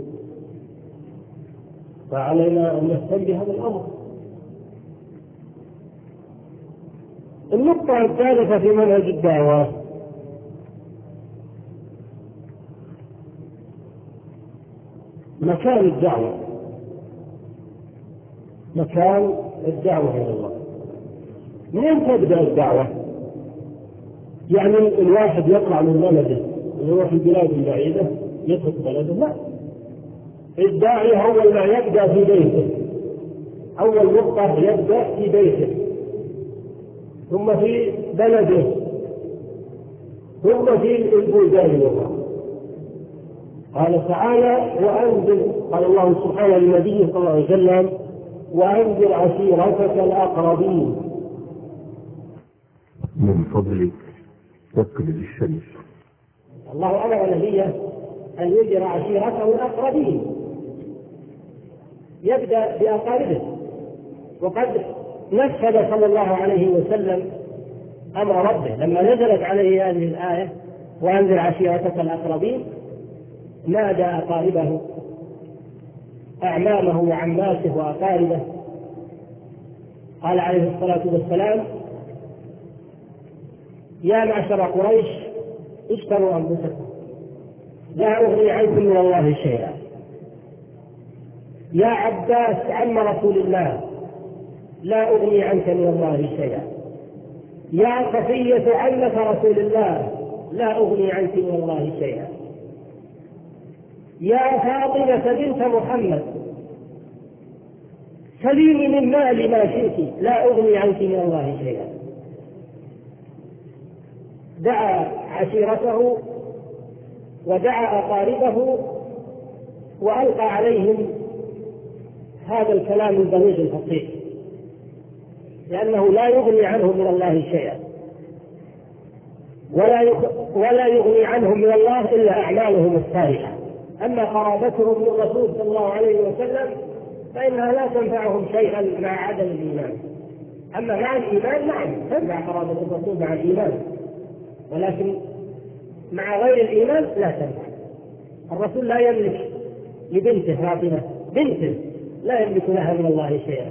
[SPEAKER 1] فعلينا أن نهتم بهذا الأمر. النقطة الثالثة في منهج الدعوة مكان الدعوة، مكان الدعوة إلى الله. منين تبدأ الدعوة؟ يعني الواحد يطلع من بلده ويروح البلاد البعيدة يترك بلده؟ لا، الداعي أول ما يبدأ في بيته، أول نقطة يبدأ في بيته ثم في بلده ثم في البلدان الأخرى. قال تعالى وأنذر، قال الله سبحانه للنبي صلى الله عليه وسلم وأنذر عشيرتك الأقربين.
[SPEAKER 2] من فضلك تقلد الشمس.
[SPEAKER 1] الله أمر نبيه أن ينذر عشيرته الأقربين، يبدأ بأقاربه، وقد نفذ صلى الله عليه وسلم أمر ربه لما نزلت عليه هذه الآية وأنذر عشيرتك الأقربين، نادى أقاربه أعمامه وعماته وأقاربه. قال عليه الصلاة والسلام يا معشر قريش اشتروا أنفسكم لا أغني عنكم من الله شيئا. يا عباس عم رسول الله لا أغني عنك من الله شيئا. يا صفية عمة رسول الله لا أغني عنك من الله شيئا. يا فاطمة بنت محمد سليني من مالي ما شئت لا أغني عنك من الله شيئا. دعا عشيرته ودعا أقاربه وألقى عليهم هذا الكلام البليغ الفصيح، لأنه لا يغني عنهم من الله شيئا، ولا ولا يغني عنهم من الله إلا أعمالهم الصالحة. أما قرابتهم للرسول صلى الله عليه وسلم فإنها لا تنفعهم شيئا مع عدم الإيمان. أما مع الإيمان نعم تنفع قرابة الرسول مع الإيمان، ولكن مع غير الإيمان لا تنفع. الرسول لا يملك لبنته فاطمة بنته لا يملك لها من الله شيئا.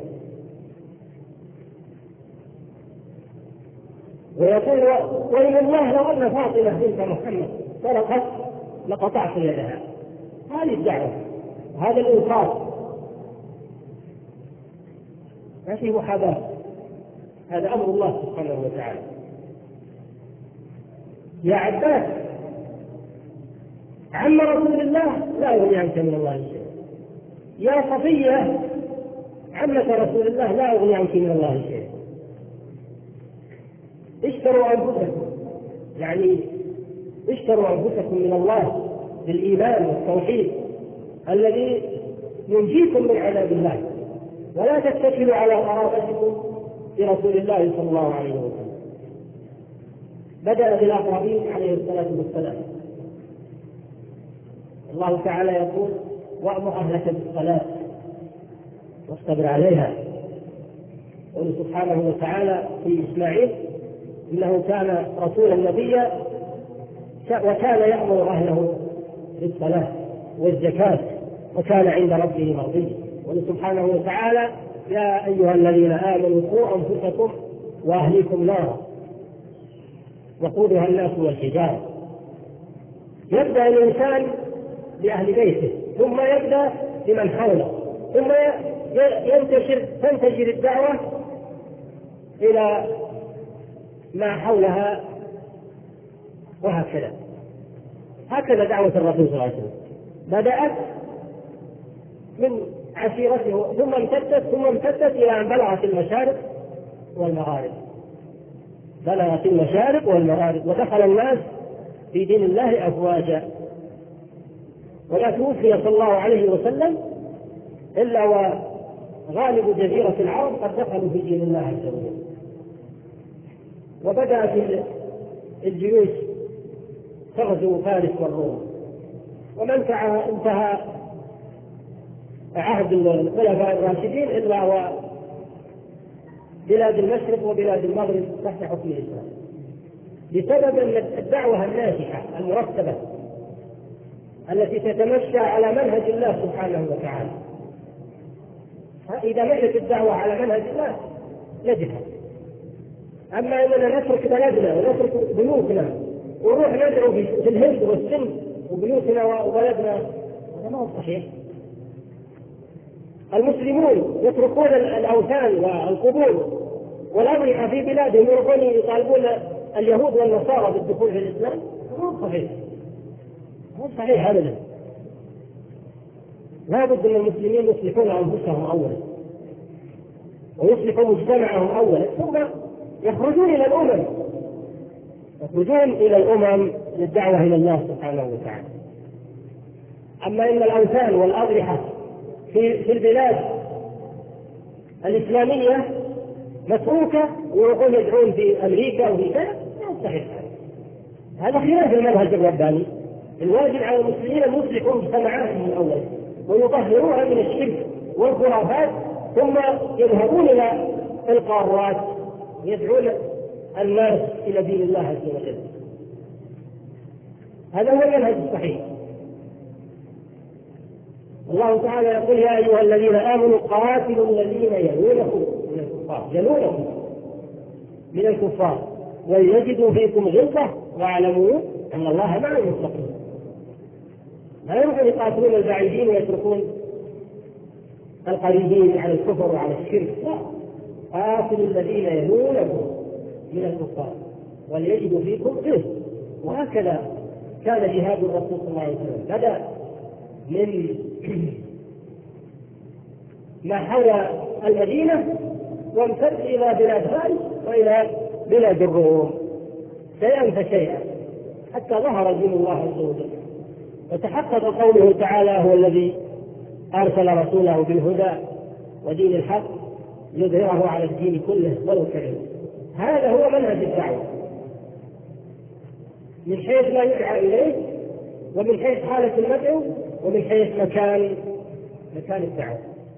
[SPEAKER 1] ويقول وإن الله لو أن فاطمة بنت محمد سرقت لقطعت يدها. هذه الدعوة، هذا الإنصاف، ما فيه محاباة، هذا أمر الله سبحانه وتعالى. يا عباس عم رسول الله لا يغني عنك من الله شيئا. يا صفية عمة رسول الله لا يغني عنك من الله شيئا. اشتروا أنفسكم، يعني اشتروا أنفسكم من الله بالإيمان والتوحيد الذي ينجيكم من عذاب الله، ولا تتكلوا على قرابتكم برسول الله صلى الله عليه وسلم. بدأ بالأقربين عليه الصلاة والسلام. الله تعالى يقول وأمر أهلك بالصلاة واصطبر عليها. يقول سبحانه وتعالى في إسماعيل إنه كان رسولا نبيا وكان يأمر أهله بالصلاة والزكاة وكان عند ربه مرضيا. وسبحانه وتعالى يا أيها الذين آمنوا قوا أنفسكم وأهليكم نارا وقودها الناس والحجارة. يبدأ الإنسان بأهل بيته ثم يبدأ بمن حوله ثم ينتشر تنتشر الدعوة إلى ما حولها، وهكذا هكذا دعوة الرسول صلى الله عليه وسلم بدأت من عشيرته ثم امتدت ثم امتدت إلى أن بلغت المشارق والمغارب بلغت المشارق والمغارب ودخل الناس في دين الله أفواجا. ولا توفي صلى الله عليه وسلم إلا وغالب جزيرة العرب قد دخلوا في دين الله عز وجل، وبدأت الجيوش تغزو فارس والروم، وما انتهى عهد الخلفاء الراشدين إلا وبلاد المشرق وبلاد المغرب تحت حكم الإسلام، بسبب الدعوة الناجحة المرتبة التي تتمشى على منهج الله سبحانه وتعالى. إذا مشت الدعوة على منهج الله نجحت. أما إننا نترك بلدنا ونترك بيوتنا ونروح ندعو في الهند والسند وبيوتنا وبلدنا، هذا ما هو صحيح. المسلمون يتركون الأوثان والقبور والأضرحة في بلادهم ويروحون يطالبون اليهود والنصارى بالدخول في الإسلام، ما هو صحيح، مو صحيح أبدا. لا بد من المسلمين يصلحون أنفسهم أولا ويصلحوا مجتمعهم أولا، ثم يخرجون إلى الأمم يخرجون إلى الأمم للدعوة إلى الله سبحانه وتعالى. أما إن الأوثان والأضرحة في في البلاد الإسلامية متروكة ويروحون يدعون في أمريكا وفي كذا، لا صحيح. هذا خلاف المنهج الرباني. الواجب على المسلمين أن يصلحوا مجتمعاتهم الأول ويطهروها من الشرك والخرافات، ثم يذهبون إلى القارات يدعون الناس إلى دين الله عز وجل. هذا هو المنهج الصحيح. الله تعالى يقول: يا أيها الذين آمنوا قاتلوا الذين يلونكم من الكفار يلونكم من الكفار وليجدوا فيكم غلظة واعلموا أن الله مع المتقين. لا يمكن يقاتلون البعيدين ويتركون القريبين على الكفر وعلى الشرك، لا، قاتلوا الذين يلونكم من الكفار وليجدوا فيكم غلظة. وهكذا كان جهاد الرسول صلى الله عليه وسلم، بدأ من ما حول المدينة وامتد إلى بلاد فارس وإلى بلاد الروم شيئا فشيئا حتى ظهر دين الله عز وجل، وتحقق قوله تعالى: هو الذي أرسل رسوله بالهدى ودين الحق يظهره على الدين كله ولو كره. هذا هو منهج الدعوة من حيث ما يدعى إليه، ومن حيث حالة المدعو، ومن حيث مكان مكان الدعوة.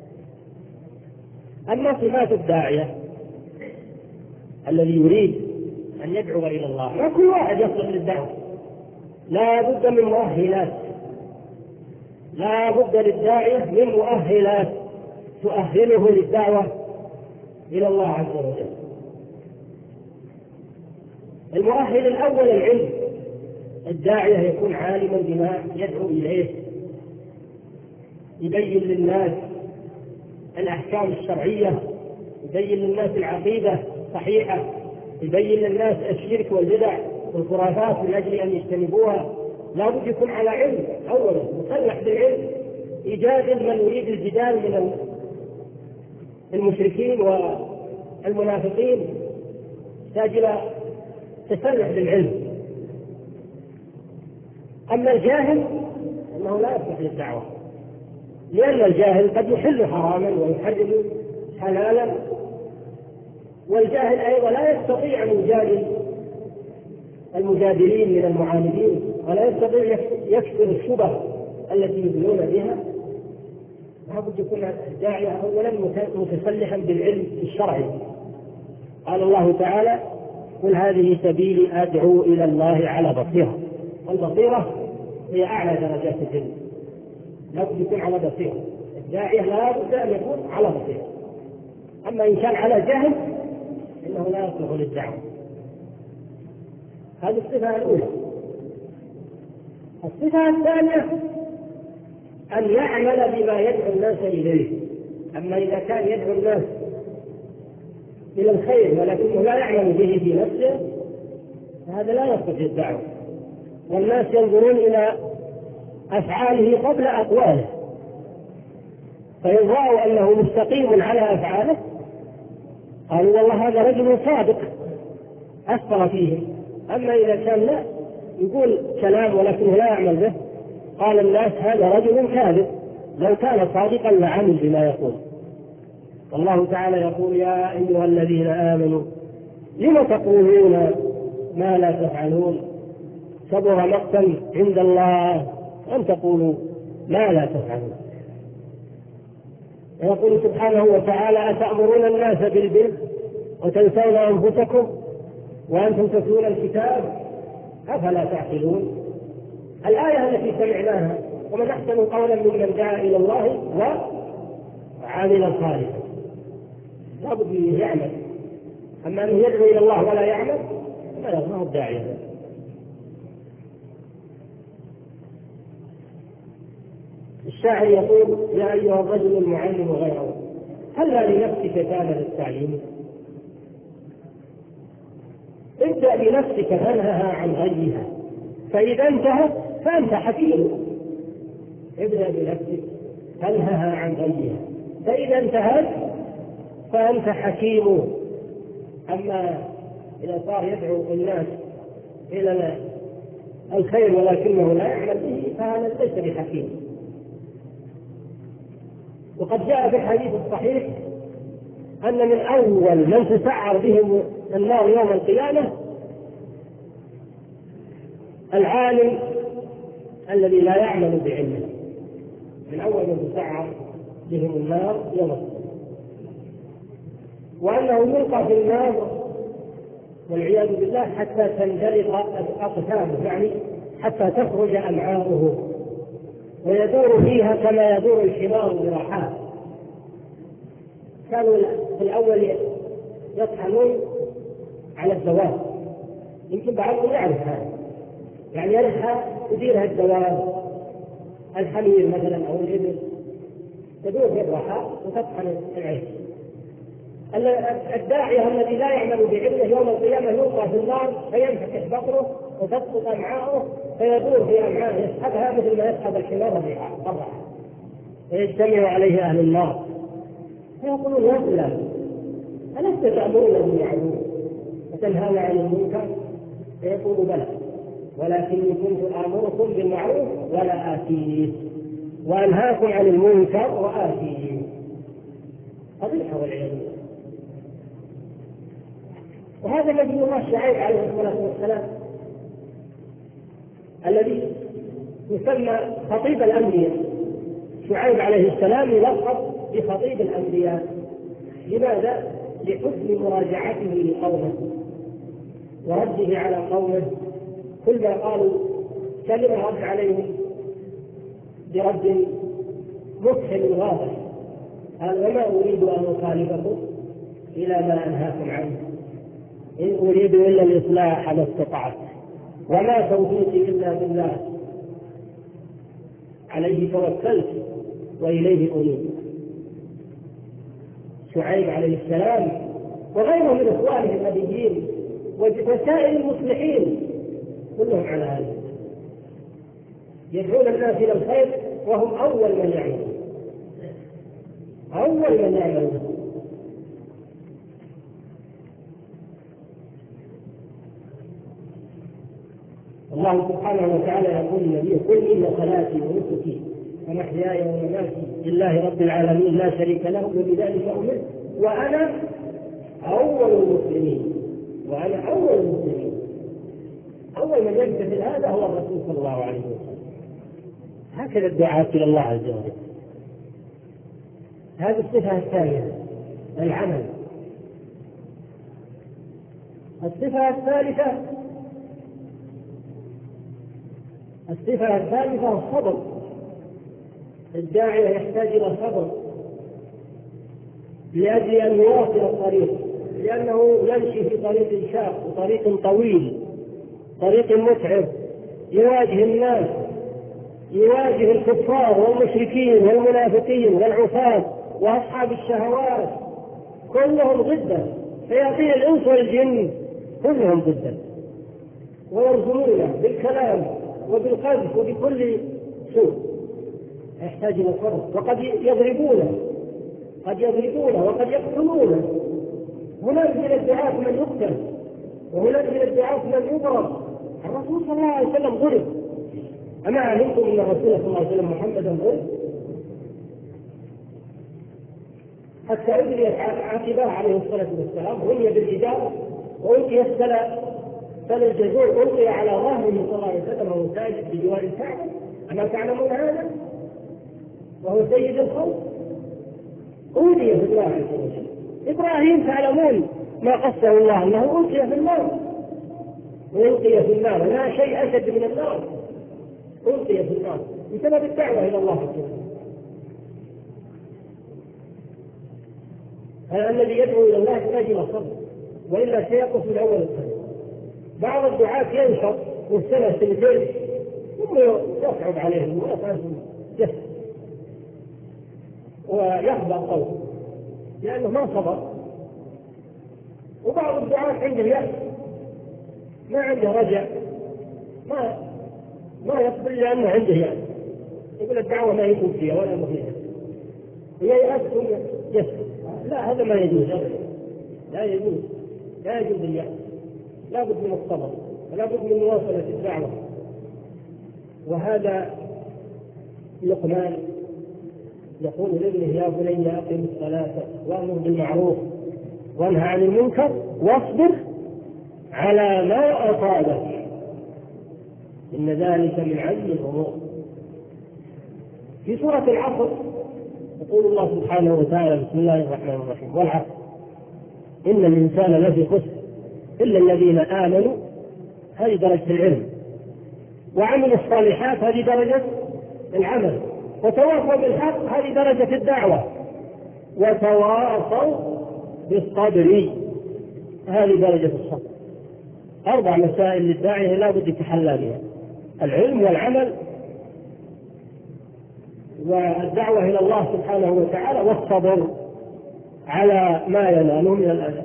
[SPEAKER 1] أما صفات الداعية الذي يريد أن يدعو إلى الله، ما كل واحد يصلح للدعوة، لا بد من مؤهلات، لا بد للداعية من مؤهلات تؤهله للدعوة إلى الله عز وجل. المؤهل الأول العلم، الداعية يكون عالما بما يدعو إليه، يبين للناس الأحكام الشرعية، يبين للناس العقيدة صحيحة، يبين للناس الشرك والبدع والخرافات من أجل أن يجتنبوها. لا بد يكون على علم أولا، مسلح بالعلم، يجادل من يريد الجدال من المشركين والمنافقين، يحتاج إلى تسلح بالعلم. أما الجاهل أنه لا يصلح للدعوة، لأن الجاهل قد يحل حراما ويحرم حلالا، والجاهل أيضا لا يستطيع أن يجادل المجادلين من المعاندين، ولا يستطيع يكسر الشبه التي يدلون بها. لابد يكون الداعية أولا متسلحا بالعلم الشرعي. قال الله تعالى: قل هذه سبيلي أدعو إلى الله على بصيرة. والبصيرة هي أعلى درجات العلم، لابد يكون على بصيرة. الداعية لابد أن يكون على بصيرة. أما إن كان على جهل إنه لا يصلح للدعوة. هذه الصفة الأولى. الصفة الثانية أن يعمل بما يدعو الناس إليه. أما إذا كان يدعو الناس إلى الخير ولكنه لا يعمل به في نفسه، فهذا لا يصلح للدعوة. والناس ينظرون إلى أفعاله قبل أقواله، فإن رأوا أنه مستقيم على أفعاله قالوا: والله هذا رجل صادق أثر فيه. أما إذا كان لا يقول كلام ولكنه لا يعمل به، قال الناس هذا رجل كاذب، لو كان صادقا لعمل بما يقول. والله تعالى يقول يا أيها الذين آمنوا لم تقولون ما لا تفعلون كبر مقتا عند الله أن تقولوا ما لا تفعلون. ويقول سبحانه وتعالى أتأمرون الناس بالبر وتنسون أنفسكم وأنتم تتلون الكتاب أفلا تعقلون. الآية التي سمعناها ومن أحسن قولا ممن دعا إلى الله وعامل صالحا، لابد أن يعمل، أما أنه يدعو إلى الله ولا يعمل فلا هو الداعي. الشاعر يقول يا أيها الرجل المعلم غيره هل لنفسك كان للتعليم؟ ابدأ بنفسك فانهها عن غيها فإذا انتهت فأنت حكيم. ابدأ بنفسك فانهها عن غيها فإذا انتهت فأنت حكيم. أما إذا صار يدعو الناس إلى الخير ولكنه لا يعمل به فهذا ليس بحكيم. وقد جاء في الحديث الصحيح أن من أول من تسعر بهم النار يوم القيامة العالم الذي لا يعمل بعلمه، من أول من تسعر بهم النار يوم القيامة، وأنه يلقى في النار والعياذ بالله حتى تندلق أقدامه، يعني حتى تخرج أمعاؤه ويدور فيها كما يدور الحمار برحاه. كانوا في الأول يطحنون على الدواب، يمكن بعضهم يعرف هذا، يعني يرحى تديرها الدواب الحمير مثلا أو الإبل تدور في الرحى وتطحن العيش. الداعية الذي لا يعمل بعلمه يوم القيامة يلقى في النار فينفتح بطنه وتسقط أمعاؤه فيدور في أمعاءه يسحبها مثل ما يسحب الحمار الرحى، فيجتمع عليه أهل النار فيقولون يا فلان ألست تأمرون بالمعروف وتنهون عن المنكر؟ فيقول بلى ولكني كنت آمركم بالمعروف ولا آتيه وأنهاكم عن المنكر وآتيه. قبيحة والعياذ بالله. وهذا نبي الله شعيب عليه الصلاة والسلام الذي يسمى خطيب الأنبياء. شعيب عليه السلام يلقب بخطيب الأنبياء. لماذا؟ لحسن مراجعته لقومه ورده على قومه، كل ما قالوا كلمة رد عليهم برد مفحم واضح، قال وما أريد أن أخالفكم إلى ما أنهاكم عنه إن أريد إلا الإصلاح ما استطعت وما توفيقي إلا بالله عليه توكلت وإليه أنيب. شعيب عليه السلام وغيره من إخوانه النبيين وسائر المصلحين كلهم على هذا، يدعون الناس إلى الخير وهم أول من يعملون أول من يعملون. الله سبحانه وتعالى يقول النبي قل إن صلاتي ونسكي ومحياي ومماتي لله رب العالمين لا شريك له وبذلك أمرت وأنا أول المسلمين. وأنا أول المسلمين. أول من يمتثل هذا هو الرسول صلى الله عليه وسلم. هكذا الدعاء إلى الله عز وجل. هذه الصفة الثانية العمل. الصفة الثالثة الصفة الثالثة الصبر. الداعية يحتاج إلى صبر لأجل أن يواصل الطريق، لأنه يمشي في طريق شاق وطريق طويل، طريق متعب، يواجه الناس، يواجه الكفار والمشركين والمنافقين والعصاة وأصحاب الشهوات كلهم ضده، شياطين الإنس والجن كلهم ضده ويرجمونه بالكلام وبالقذف وبكل سوء. يحتاج إلى صبر. وقد يضربونه قد يضربونه وقد يقتلونه. هناك من الدعاة من يقتل وهناك من الدعاة من يضرب. الرسول صلى الله عليه وسلم ضرب أما علمتم أن الرسول صلى الله عليه وسلم محمدا غير حتى أدري عقباه عليه الصلاة والسلام رمي بالحجارة وألقي السلة سل الجزور ألقي على ظهره صلى الله عليه وسلم وهو ساجد بجوار الكعبة. أما تعلمون هذا؟ وهو سيد الخلق أوذي في الله عز وجل. إبراهيم تعلمون ما قصه الله أنه ألقي في النار ويلقي في النار، لا شيء أشد من النار، ألقي في النار بسبب الدعوة إلى الله عز وجل. الذي يدعو إلى الله يحتاج إلى صبر وإلا سيقف من أول السنة. بعض الدعاة ينشط والسنة سنتين ثم يصعب عليهم ويفعلهم جسد ويخبأ قوله لأنه ما صبر. وبعض الدعاة عنده يأس ما عنده رجع ما ما يصبر لأنه عنده يأس، يقول الدعوة ما يكون فيها ولا مفيدة ويأس جسد. لا هذا ما يجوز أبدا، لا يجوز لا يجوز اليأس، لا بد من الصبر ولا بد من مواصلة الدعوة. وهذا لقمان يقول لابنه يا بني أقم الصلاة وأمر بالمعروف وانهى عن المنكر واصبر على ما أصابك إن ذلك من عزم الأمور. في سورة العصر يقول الله سبحانه وتعالى بسم الله الرحمن الرحيم والعصر إن الإنسان لفي خسر إلا الذين آمنوا، هذه درجة العلم، وعملوا الصالحات هذه درجة العمل، وتواصوا بالحق هذه درجة الدعوة، وتواصوا بالصبر هذه درجة الصبر. أربع مسائل للداعية لا بد يتحلى بها: العلم والعمل والدعوة إلى الله سبحانه وتعالى والصبر على ما يناله من الأذى.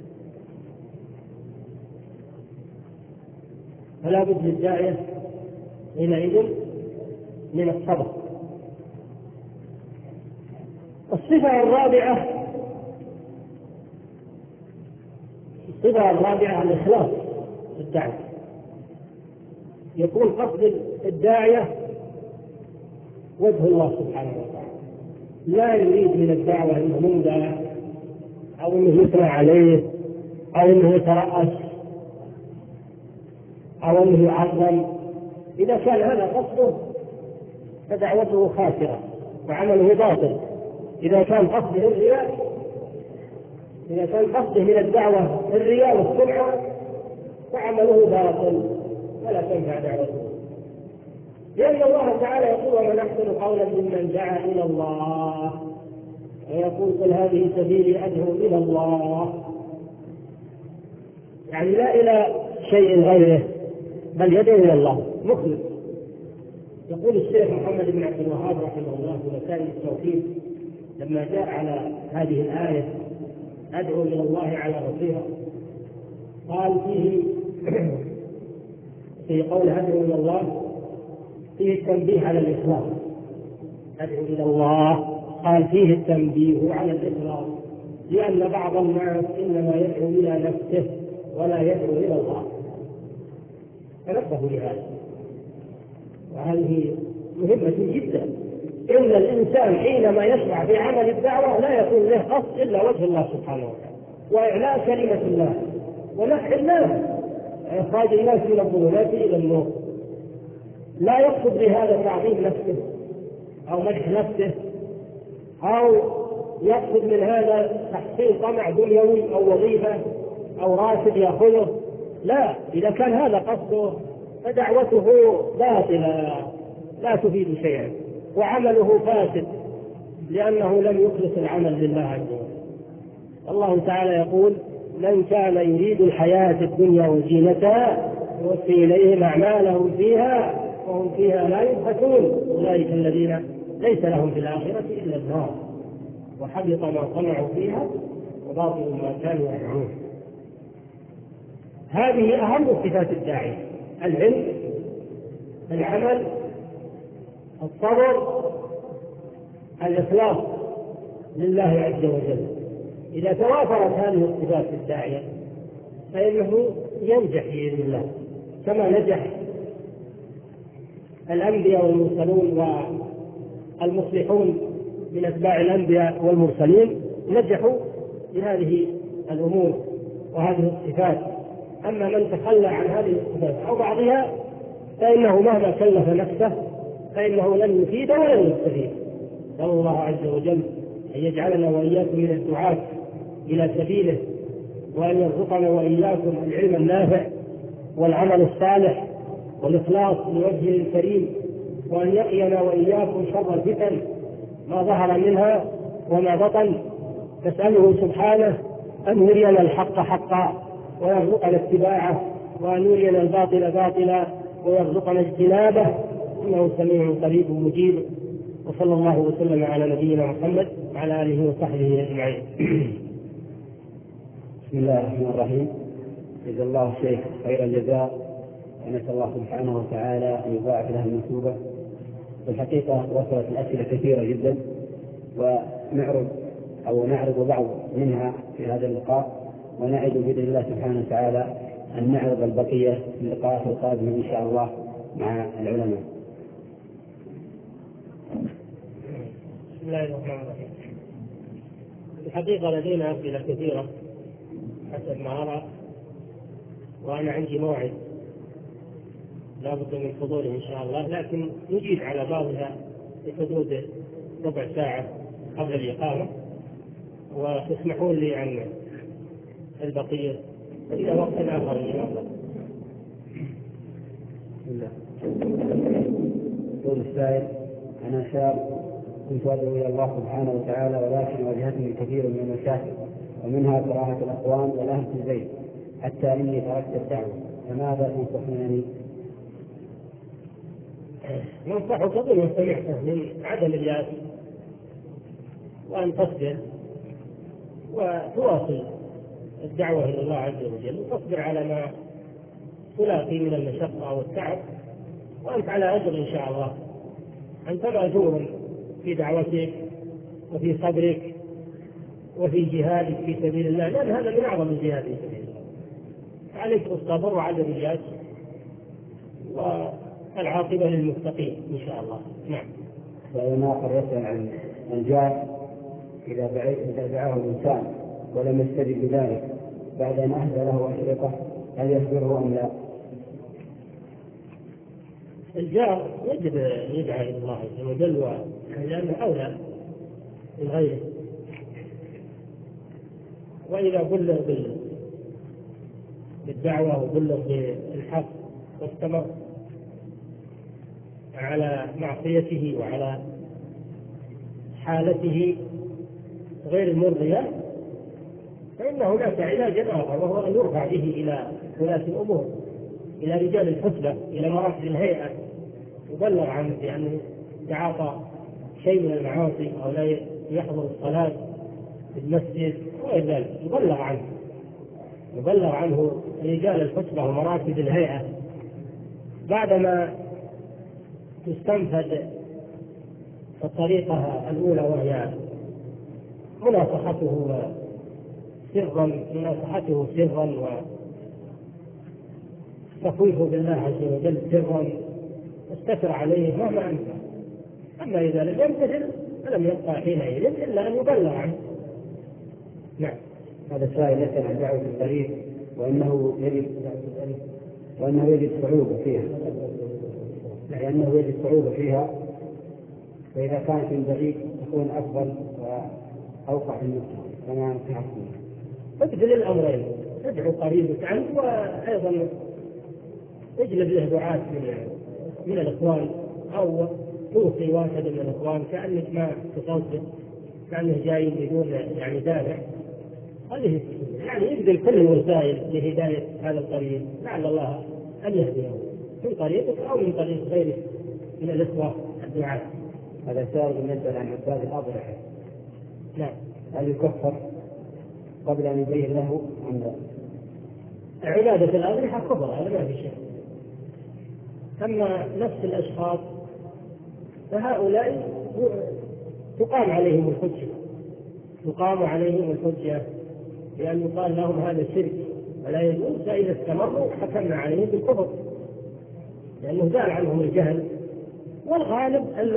[SPEAKER 1] فلا بد للداعية حينئذ من الصبر. الصفة الرابعة الصفة الرابعة الإخلاص في الدعوة. يكون قصد الداعية وجه الله سبحانه وتعالى، لا يريد من الدعوة أنه ممدح أو أنه يثنى عليه أو أنه يترأس أو أنه يعظم. إذا كان هذا قصده فدعوته خاسرة وعمله باطل. إذا كان قصده الرياء إذا كان قصده من الدعوة الرياء والسمعة فعمله باطل ولا تنفع دعوته، لأن الله تعالى يقول ومن أحسن قولا ممن دعا إلى الله ويقول قل هذه سبيلي أدعو إلى الله، يعني لا إلى شيء غيره بل يدعو إلى الله مخلص. يقول الشيخ محمد بن عبد الوهاب رحمه الله في مسائل التوحيد لما جاء على هذه الآية أدعو إلى الله على بصيرة، قال فيه في قول أدعو إلى الله فيه التنبيه على الإخلاص. أدعو إلى الله قال فيه التنبيه على الإخلاص، لأن بعض الناس إنما يدعو إلى نفسه ولا يدعو إلى الله، تنبهوا لهذا. وهذه مهمة جدا. إن الإنسان حينما يشرع في عمل الدعوة لا يكون له قصد إلا وجه الله سبحانه وتعالى وإعلاء كلمة الله ونفع الناس، إخراج الناس من الظلمات إلى النور. لا يقصد بهذا تعظيم نفسه أو مدح نفسه أو يقصد من هذا تحصيل طمع دنيوي أو وظيفة أو راتب يأخذه، لا. إذا كان هذا قصده فدعوته باطلة لا تفيد شيئا وعمله فاسد لأنه لم يخلص العمل لله عز وجل. الله تعالى يقول من كان يريد الحياة الدنيا وزينتها يوفي إليهم أعمالهم فيها وهم فيها لا يبخسون أولئك الذين ليس لهم في الآخرة إلا النار وحبط ما صنعوا فيها وباطل ما كانوا يعملون. هذه أهم صفات الداعية: العلم، العمل، الصبر، الإخلاص لله عز وجل. إذا توافرت هذه الصفات في الداعية فإنه ينجح بإذن الله، كما نجح الأنبياء والمرسلون والمصلحون من أتباع الأنبياء والمرسلين نجحوا بهذه الأمور وهذه الصفات. أما من تخلى عن هذه الصفات أو بعضها فإنه مهما كلف نفسه فإنه لن يفيد ولن يستفيد. نسأل الله عز وجل أن يجعلنا وإياكم من الدعاة إلى سبيله، وأن يرزقنا وإياكم العلم النافع والعمل الصالح والإخلاص لوجهه الكريم، وأن يقينا وإياكم شر الفتن ما ظهر منها وما بطن. نسأله سبحانه أن يرينا الحق حقا ويرزقنا اتباعه، وأن يرينا الباطل باطلا ويرزقنا اجتنابه، إنه سميع قريب مجيب. وصلى الله وسلم على نبينا محمد وعلى آله وصحبه أجمعين.
[SPEAKER 3] بسم الله الرحمن الرحيم. جزا الله الشيخ خير الجزاء، ونسأل الله سبحانه وتعالى أن يضاعف له المثوبة. في الحقيقة وصلت الأسئلة كثيرة جدا، ونعرض أو نعرض بعض منها في هذا اللقاء، ونعد بإذن الله سبحانه وتعالى أن نعرض البقية في اللقاءات القادمة إن شاء الله مع العلماء.
[SPEAKER 1] بسم الله الرحمن الرحيم. الحقيقة لدينا أسئلة كثيرة حسب ما أرى، وأنا عندي موعد لا بد من حضوره إن شاء الله، لكن نجيب على بعضها في حدود ربع ساعة قبل الإقامة، وتسمحون لي عن البقية إلى وقت آخر إن شاء الله.
[SPEAKER 3] بسم الله. يقول السائل: أنا شاب كنت أدعو إلى الله سبحانه وتعالى، ولكن واجهتني كثير من المشاكل، ومنها كراهة الأخوان والأهل في البيت، حتى إني تركت الدعوة، فماذا تنصحونني؟
[SPEAKER 1] ننصحك بما سمعته من عدم اليأس، وأن تصبر وتواصل الدعوة إلى الله عز وجل، وتصبر على ما تلاقي من المشقة والتعب، وأنت على أجر إن شاء الله. أنت مأجور في دعوتك وفي صبرك وفي جهادك في سبيل الله، لأن هذا من أعظم الجهاد في سبيل الله. عليك الصبر وعدم اليأس، والعاقبة للمتقين إن شاء الله. نعم.
[SPEAKER 3] سؤال آخر يسأل عن الجار إذا دعاه الإنسان ولم يستجب بذلك بعد أن أهدى له أشرطة، هل يصبره أم لا؟
[SPEAKER 1] الجار يجب أن يدعى إلى الله عز وجل، لأنه أولى من غيره. وإذا بلغ بالدعوة وبلغ بالحق واستمر على معصيته وعلى حالته غير المرضية، فإن هناك علاجا آخر، وهو أن يرفع به إلى ولاة الأمور، إلى رجال الحسبة، إلى مراكز الهيئة، يبلغ عنه بأنه تعاطى شيء من المعاصي أو لا يحضر الصلاة في المسجد وغير ذلك، يبلغ عنه يبلغ عنه رجال الحسبة ومراكز الهيئة. بعدما تستنفذ الطريقة الأولى، وهي مناصحته سرا مناصحته سرا وتخويفه بالله عز وجل سرا، واستتر عليه مهما أمكن. أما إذا لم يمتثل فلم يبقى حينئذ إلا أن يبلغ عنه. نعم.
[SPEAKER 3] هذا سائل يسأل عن دعوة الطريق، وأنه يجد وأنه يجد صعوبة فيها، لأنه يجد صعوبة فيها، فإذا كانت من بعيد تكون أفضل وأوقع في النفس. فما نصيحتكم؟
[SPEAKER 1] ابذل الأمرين، ادعو قريبك عنه، وأيضا اجلب له دعاة من, من الإخوان، أو توصي واحد من الإخوان كأنك ما تصدق، كأنه جاي بدون يعني دافع. خليه يعني يبذل كل الوسائل لهداية هذا القريب، لعل الله أن يهديه من طريقك أو من طريق غيرك من الإخوة الدعاة.
[SPEAKER 3] هذا سائل يسأل عن عباد الأضرحة.
[SPEAKER 1] نعم.
[SPEAKER 3] هل يكفر قبل أن يبين له أم لا؟
[SPEAKER 1] عبادة الأضرحة كفر، هذا ما في شيء. أما نفس الأشخاص فهؤلاء تقام عليهم الحجة تقام عليهم الحجة لأن يقال لهم هذا شرك ولا يجوز، فإذا استمروا حكمنا عليهم بالكفر، لأنه زال عنهم الجهل والغالب أن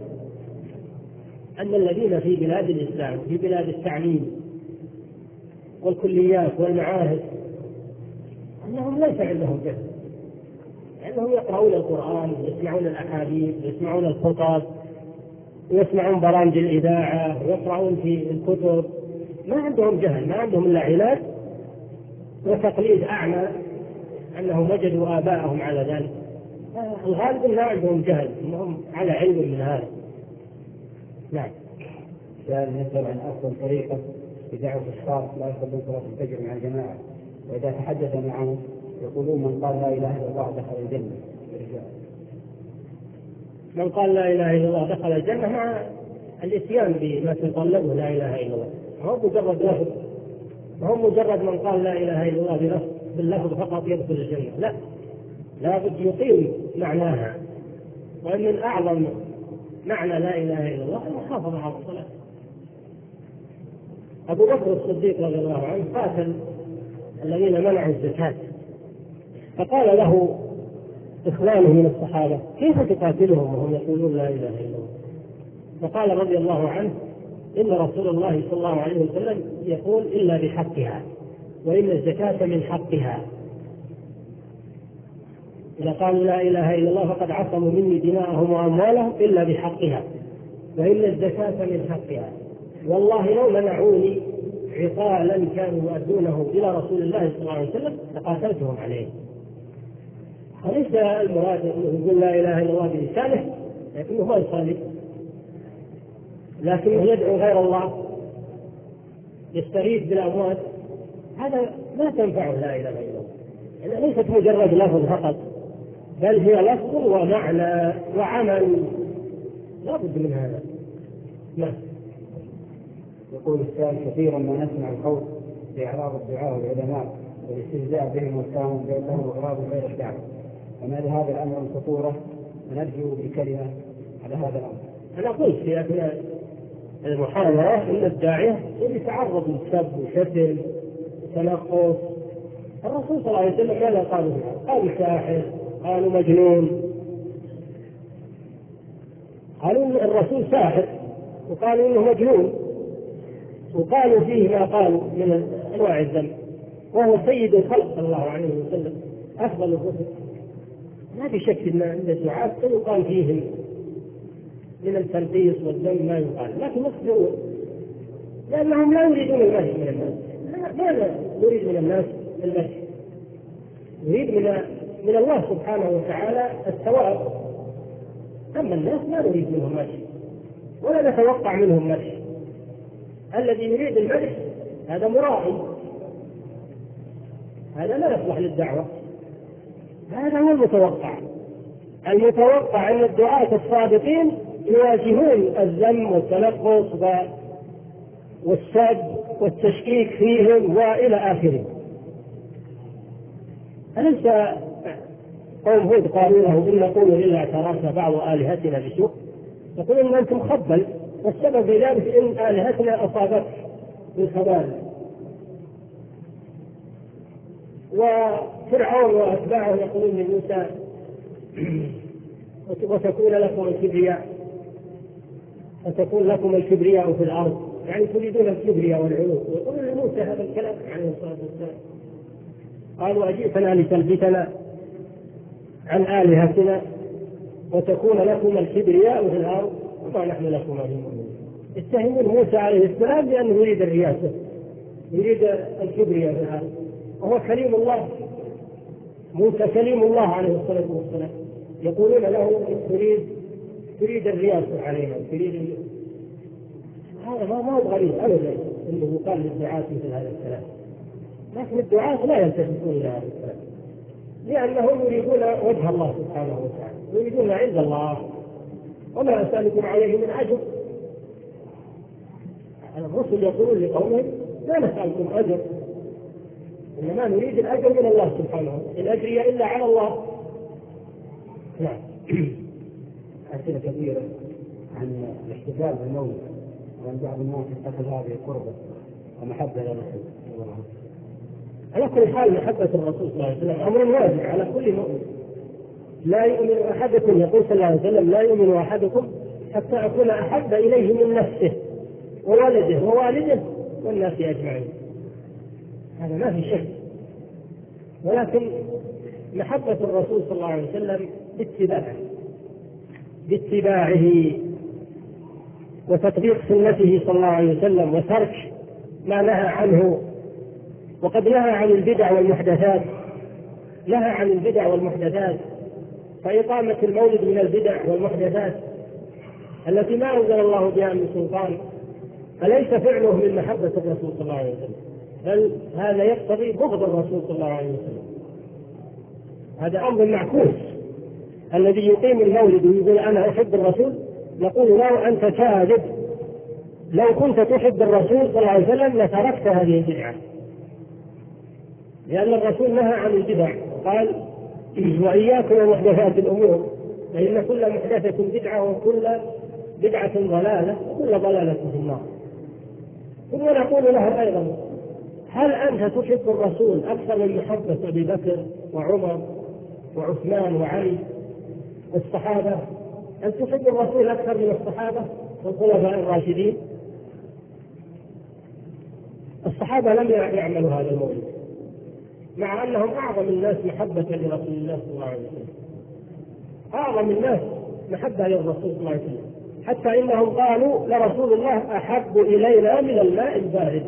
[SPEAKER 1] أن الذين في بلاد الإسلام في بلاد التعليم والكليات والمعاهد أنهم ليس عندهم جهل، لأنهم يقرؤون القرآن ويسمعون الأحاديث ويسمعون الخطب ويسمعون برامج الإذاعة ويقرؤون في الكتب، ما عندهم جهل، ما عندهم إلا عناد وتقليد أعمى أنهم وجدوا آباءهم على ذلك. الغالب لا عندهم جهل، إنهم على علم من هذا. نعم.
[SPEAKER 3] سؤال نسأل عن أفضل طريقة لدعوة الأشخاص لا يصلون صلاة الفجر مع الجماعة، وإذا تحدث معهم يقولون من قال لا إله إلا الله دخل الجنة.
[SPEAKER 1] من قال لا إله إلا الله دخل الجنة مع الإتيان بما تطلبه لا إله إلا الله، ما هو مجرد لفظ، ما هو مجرد من قال لا إله إلا الله بلفظ باللفظ فقط يدخل الجنة، لا، لابد يقيم معناها. وإن من أعظم معنى لا إله إلا الله المحافظة على الصلاة. أبو بكر الصديق رضي الله عنه قاتل الذين منعوا الزكاة، فقال له إخوانه من الصحابة كيف تقاتلهم وهم يقولون لا إله إلا الله؟ فقال رضي الله عنه إن رسول الله صلى الله عليه وسلم يقول إلا بحقها، وإن الزكاة من حقها. إذا قالوا لا إله إلا الله فقد عصموا مني دماءهم وأموالهم إلا بحقها، وإن الزكاة من حقها. والله لو منعوني عقالا كانوا يؤدونه إلى رسول الله صلى الله عليه وسلم لقاتلتهم عليه. فليس المراد أنه يقول لا إله إلا الله بلسانه لكنه ما يصلي، لكنه يدعو غير الله، يستغيث بالأموات، هذا ما تنفعه لا إله إلا الله. يعني ليست مجرد لفظ فقط، بل هي لفظ ومعنى وعمل، لا بد من هذا. نعم.
[SPEAKER 3] يقول السائل كثيرا ما نسمع القول بإعراض الدعاء والعلماء والاستهزاء بهم والتهم بأنهم أغراض غير الدعوة، وما لهذا الأمر من خطورة، ونرجو بكلمة على هذا الأمر.
[SPEAKER 1] أنا قلت في أثناء المحاضرة أن الداعية يتعرض للسب وشتم وتنقص. الرسول صلى الله عليه وسلم ماذا قالوا فيها؟ قالوا ساحر، قالوا مجنون، قالوا إن الرسول ساحر، وقالوا إنه مجنون، وقالوا فيه ما قالوا من أنواع الذنب، وهو سيد الخلق صلى الله عليه وسلم أفضل الرسل. ما في شك أن عند الدعاة سيقال فيهم من التنقيص والذنب ما يقال، لكن يصبرون لأنهم لا يريدون المدح من الناس. ماذا نريد من الناس المدح؟ نريد من من الله سبحانه وتعالى الثواب، أما الناس لا نريد منهم مدح ولا نتوقع منهم مدح. الذي يريد المدح هذا مراعي، هذا لا يصلح للدعوة، هذا هو المتوقع. المتوقع أن الدعاة الصادقين يواجهون الذم والتنقص والسب والتشكيك فيهم وإلى آخره. أليس قوم هود قالوا له إن نقول إلا اعتراف بعض آلهتنا بسوء؟ يقول إن أنتم خبل، والسبب في ذلك إن آلهتنا أصابت بالخبال. وفرعون وأتباعه يقولون لموسى وتكون لكم الكبرياء وتكون لكم الكبرياء في الأرض، يعني تريدون الكبرياء والعلو. يقولون لموسى هذا الكلام عليه الصلاة والسلام. قالوا أجئتنا لتلفتنا عن آلهتنا وتكون لكم الكبرياء في الأرض وما نحن لكم بمؤمنين. اتهمون موسى عليه السلام بأنه يريد الرياسة، يريد الكبرياء في الأرض، وهو كليم الله. موسى كليم الله عليه الصلاة والسلام، يقولون له تريد تريد الرياسة علينا، تريد. هذا ما ما هو غريب أبدا إنه يقال للدعاة مثل هذا الكلام، لكن الدعاة لا يلتفتون إلى هذا الكلام لأنهم يريدون وجه الله سبحانه وتعالى، يريدون عند الله. وما أسألكم عليه من أجر. الرسل يقولون لقومهم لا نسألكم أجر، إنما نريد الأجر من الله سبحانه وتعالى، إن أجري إلا على الله. نعم.
[SPEAKER 3] أسئلة كثيرة عن الاحتفال بالمولد، وأن بعض الناس يتخذ هذه قربة ومحبة للرسول.
[SPEAKER 1] على كل حال محبة الرسول صلى الله عليه وسلم أمر واجب على كل مؤمن، لا يؤمن أحدكم، يقول صلى الله عليه وسلم: لا يؤمن أحدكم حتى أكون أحب إليه من نفسه وولده ووالده والناس أجمعين. هذا ما في شك. ولكن محبة الرسول صلى الله عليه وسلم باتباعه باتباعه وتطبيق سنته صلى الله عليه وسلم وترك ما نهى عنه. وقد نهى عن البدع والمحدثات، نهى عن البدع والمحدثات، فإقامة المولد من البدع والمحدثات التي ما أنزل الله بها من سلطان، فليس فعله من محبة الرسول صلى الله عليه وسلم، بل هذا يقتضي بغض الرسول صلى الله عليه وسلم. هذا أمر معكوس. الذي يقيم المولد ويقول أنا أحب الرسول، نقول له أنت كاذب، لو كنت تحب الرسول صلى الله عليه وسلم لتركت هذه البدعة، لأن الرسول نهى عن البدع، قال: وإياكم ومحدثات الأمور فإن كل محدثة بدعة وكل بدعة ضلالة وكل ضلالة في النار. ثم نقول له أيضا: هل أنت تحب الرسول أكثر من محبة أبي بكر وعمر وعثمان وعلي والصحابة؟ هل تحب الرسول أكثر من الصحابة والخلفاء الراشدين؟ الصحابة لم يعملوا هذا المولد، مع أنهم أعظم الناس محبة لرسول الله صلى الله عليه وسلم، أعظم الناس محبة للرسول صلى الله عليه وسلم، حتى إنهم قالوا: لرسول الله أحب إلينا من الماء البارد.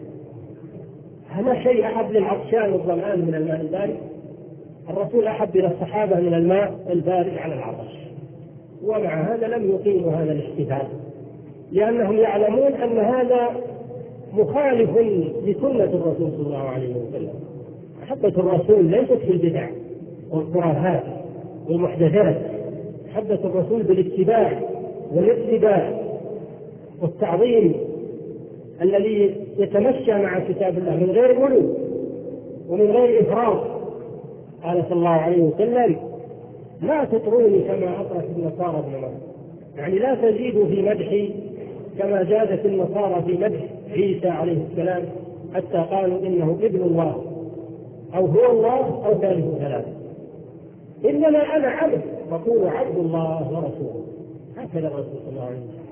[SPEAKER 1] هذا شيء أحب للعطشان والظمآن من الماء البارد؟ الرسول أحب إلى الصحابة من الماء البارد على العطش. ومع هذا لم يقيموا هذا الاحتفال، لأنهم يعلمون أن هذا مخالف لسنة الرسول صلى الله عليه وسلم. محبة الرسول ليست في البدع والخرافات والمحدثات، محبة الرسول بالاتباع والاتباع والتعظيم الذي يتمشى مع كتاب الله من غير غلو ومن غير إفراط. قال صلى الله عليه وسلم: لا تطروني كما أطرت النصارى ابن مريم، يعني لا تزيدوا في مدحي كما زادت النصارى في مدح عيسى عليه السلام حتى قالوا إنه ابن الله أو هو الله أو ثالث ثلاثة، إنما أنا عبد فقولوا عبد الله ورسوله. هكذا الرسول صلى الله عليه وسلم.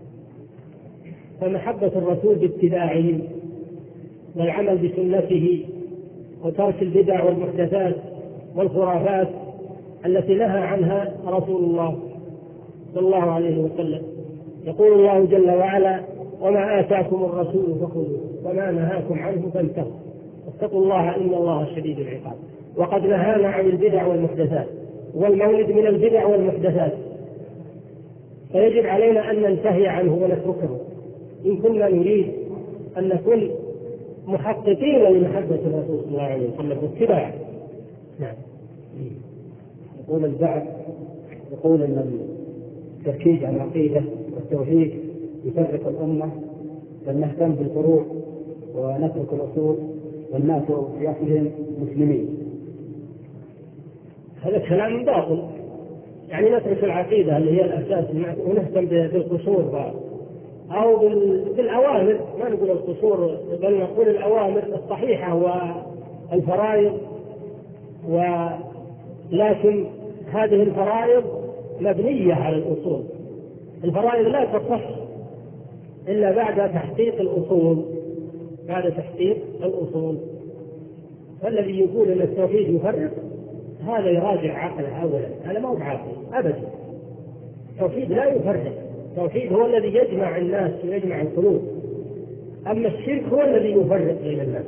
[SPEAKER 1] فمحبة الرسول باتباعه والعمل بسنته وترك البدع والمحدثات والخرافات التي نهى عنها رسول الله صلى الله عليه وسلم. يقول الله جل وعلا: وما آتاكم الرسول فخذوه وما نهاكم عنه فانتهوا واتقوا الله إن الله شديد العقاب. وقد نهانا عن البدع والمحدثات، والمولد من البدع والمحدثات، فيجب علينا أن ننتهي عنه ونتركه إن كنا نريد أن نكون محققين لمحبة الرسول صلى الله عليه وسلم واتباعه. نعم.
[SPEAKER 3] يقول البعض يقول أن التركيز على العقيدة والتوحيد يفرق الأمة، بل نهتم بالفروع ونترك الأصول والناس في أصلهم مسلمين.
[SPEAKER 1] هذا كلام باطل. يعني نترك العقيدة اللي هي الأساس ونهتم بالقصور أو بالأوامر، ما نقول القصور بل نقول الأوامر الصحيحة والفرائض، ولكن هذه الفرائض مبنية على الأصول. الفرائض لا تصح إلا بعد تحقيق الأصول، بعد تحقيق الأصول. فالذي يقول أن التوحيد يفرق هذا يراجع عقله أولا، هذا ما هو بعقل أبدا. التوحيد لا يفرق، التوحيد هو الذي يجمع الناس ويجمع القلوب، أما الشرك هو الذي يفرق بين الناس.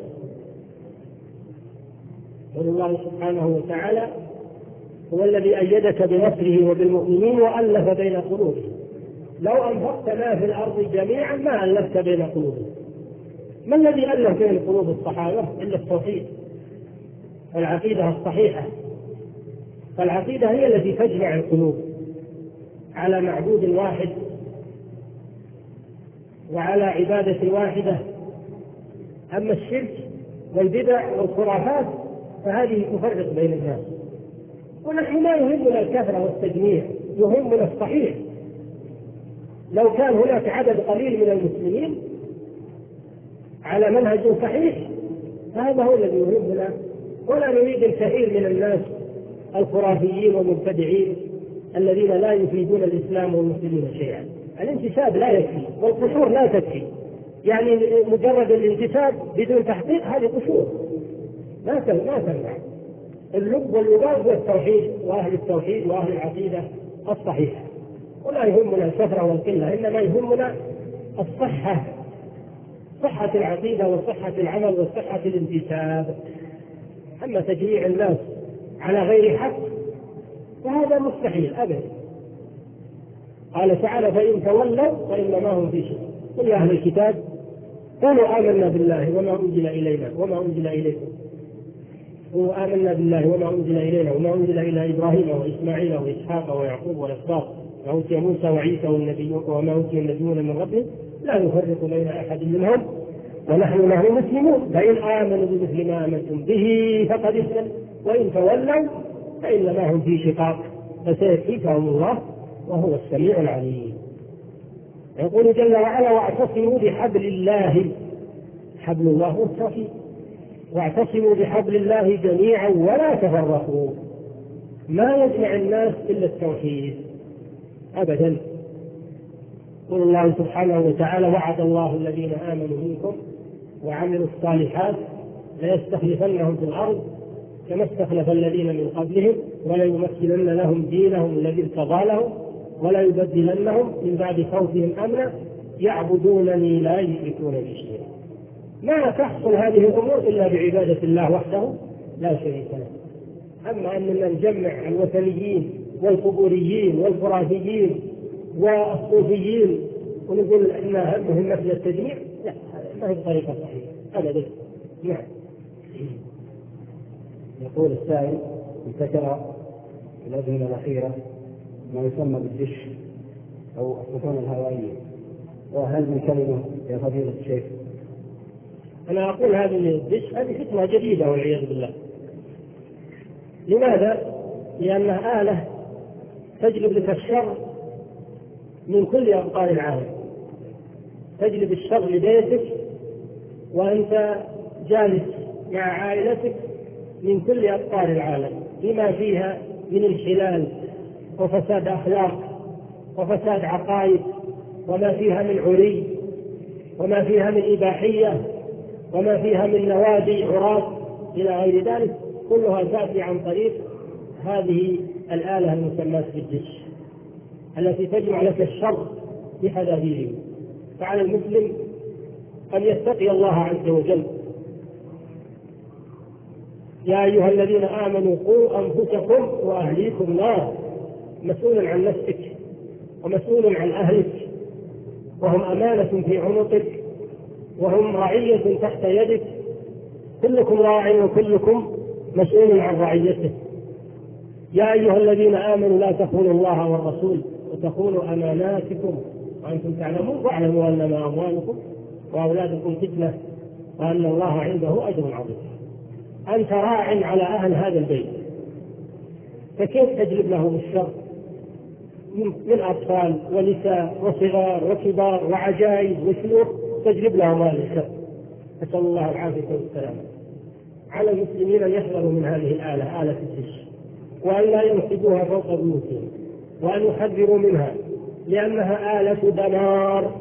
[SPEAKER 1] يقول الله سبحانه وتعالى: هو الذي أيدك بنصره وبالمؤمنين وألف بين قلوبهم لو أنفقت ما في الأرض جميعا ما ألفت بين قلوبهم. ما الذي ألف بين قلوب الصحابة إلا التوحيد والعقيدة الصحيحة. فالعقيدة هي التي تجمع القلوب على معبود واحد وعلى عبادة واحدة. أما الشرك والبدع والخرافات فهذه تفرق بين الناس. ونحن ما يهمنا الكثرة والتجميع، يهمنا الصحيح. لو كان هناك عدد قليل من المسلمين على منهج صحيح فهذا هو الذي يهمنا، ولا نريد الكثير من الناس الخرافيين والمبتدعين الذين لا يفيدون الإسلام والمسلمين شيئا. الانتساب لا يكفي والقشور لا تكفي، يعني مجرد الانتساب بدون تحقيق هذه قشور ما ما تنفع. اللب واللباب هو التوحيد وأهل التوحيد وأهل العقيدة الصحيحة، ولا يهمنا الكثرة والقلة، إنما يهمنا الصحة، صحة العقيدة وصحة العمل وصحة الانتساب. أما تجميع الناس على غير حق فهذا مستحيل أبدا. قال تعالى فإن تولوا فإنما هم في شك. قل يا أهل الكتاب قولوا آمنا بالله وما أنزل إلينا وما أنزل إليكم، قولوا آمنا بالله وما أنزل إلينا وما أنزل إلى إبراهيم وإسماعيل وإسحاق ويعقوب والأسباط وأوتي موسى وعيسى والنبيون وما أوتي النبيون من ربهم لا نفرق بين أحد منهم ونحن له مسلمون، فإن آمنوا بمثل ما آمنتم به فقد اهتدوا وإن تولوا فإنما هم في شقاق فسيكفيكهم الله وهو السميع العليم. يقول جل وعلا واعتصموا بحبل الله، حبل الله هو التوحيد، واعتصموا بحبل الله جميعا ولا تفرقوا. ما يجمع الناس إلا التوحيد أبدا. قل الله سبحانه وتعالى وعد الله الذين آمنوا منكم وعملوا الصالحات ليستخلفنهم في الأرض كما استخلف الذين من قبلهم وليمثلن لهم دينهم الذي ارتضى لهم ولا يبدلنهم من بعد خوفهم أمنا يعبدونني لا يشركون بي شيئا. ما تحصل هذه الأمور إلا بعبادة الله وحده لا شريك له. أما أننا نجمع الوثنيين والقبوريين والخرافيين والصوفيين ونقول إن همهم مثل التجميع، لا، ما هي بطريقة صحيحة أبدا. نعم.
[SPEAKER 3] يقول السائل انتشر في الأزمنة الأخيرة ما يسمى بالدش أو السفن الهوائية، وهل من كلمة يا فضيلة الشيخ؟
[SPEAKER 1] أنا أقول هذه الدش هذه فتنة جديدة والعياذ بالله. لماذا؟ لأنها آلة تجلب لك الشر من كل أبطال العالم، تجلب الشر لبيتك وأنت جالس مع عائلتك من كل أبطال العالم بما فيها من انحلال وفساد أخلاق وفساد عقائد، وما فيها من عري وما فيها من إباحية وما فيها من نوادي عراة إلى غير ذلك، كلها تأتي عن طريق هذه الآلة المسماة بالدش التي تجمع لك الشر بحذافيره. فعلى المسلم أن يتقي الله عز وجل. يا أيها الذين آمنوا قوا أنفسكم وأهليكم نار، مسؤول عن نفسك ومسؤول عن أهلك، وهم أمانة في عنقك وهم رعية تحت يدك، كلكم راع وكلكم مسؤول عن رعيته. يا أيها الذين آمنوا لا تخونوا الله والرسول وتخونوا أماناتكم وأنتم تعلمون واعلموا أنما أموالكم وأولادكم فتنة وأن الله عنده أجر عظيم. أنت راع على أهل هذا البيت، فكيف تجلب لهم الشر من أطفال ونساء وصغار وكبار وعجائز وشيوخ، تجلب لهم هذا الشر؟ نسأل الله العافية والسلامة. على المسلمين أن يحذروا من هذه الآلة، آلة الدش، وأن لا ينقذوها فوق بيوتهم، وأن يحذروا منها، لأنها آلة دمار،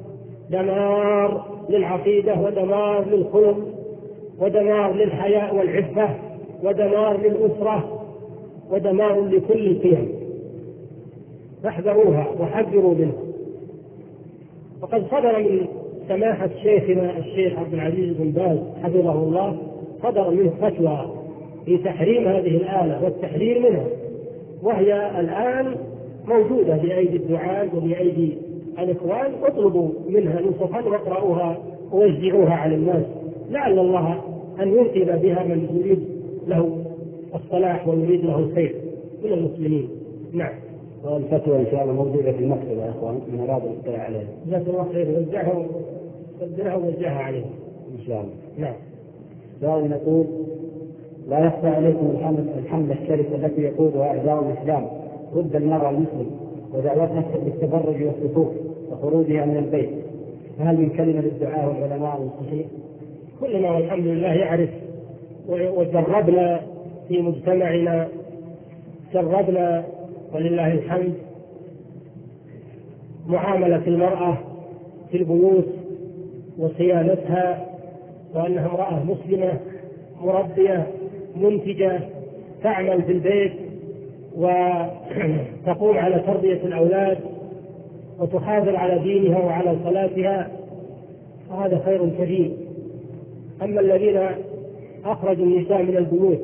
[SPEAKER 1] دمار للعقيدة ودمار للخلق ودمار للحياء والعفة ودمار للأسرة ودمار لكل القيم. فاحذروها وحذروا منها. وقد صدر من سماحة شيخنا الشيخ عبد العزيز بن باز حفظه الله صدر منه فتوى في تحريم هذه الآلة والتحذير منها، وهي الآن موجودة بأيدي الدعاة وبأيدي الإخوان. اطلبوا منها نصفا واقرأوها ووزعوها على الناس، لعل الله أن ينقذ بها من يريد له الصلاح ويريد له الخير من المسلمين. نعم.
[SPEAKER 3] والفتوى إن شاء الله موجودة في المكتبة يا أخوان، من أراد الاطلاع عليها.
[SPEAKER 1] جزاك الله خير، وزعها وزعها ووزعها عليهم
[SPEAKER 3] إن شاء الله.
[SPEAKER 1] نعم.
[SPEAKER 3] سؤال نقول: لا يخفى عليكم الحملة الشرسة التي يقودها أعداء الإسلام ضد المرأة المسلم ودعوتها بالتبرج والسفوف وخروجها من البيت، فهل من كلمة للدعاء والعلماء المسلمين؟
[SPEAKER 1] كلنا والحمد لله يعرف وجربنا في مجتمعنا جربنا ولله الحمد معاملة المرأة في البيوت وصيانتها، وأنها امرأة مسلمة مربية منتجة تعمل في البيت وتقوم على تربية الأولاد وتحافظ على دينها وعلى صلاتها، فهذا خير كبير. أما الذين أخرجوا النساء من البيوت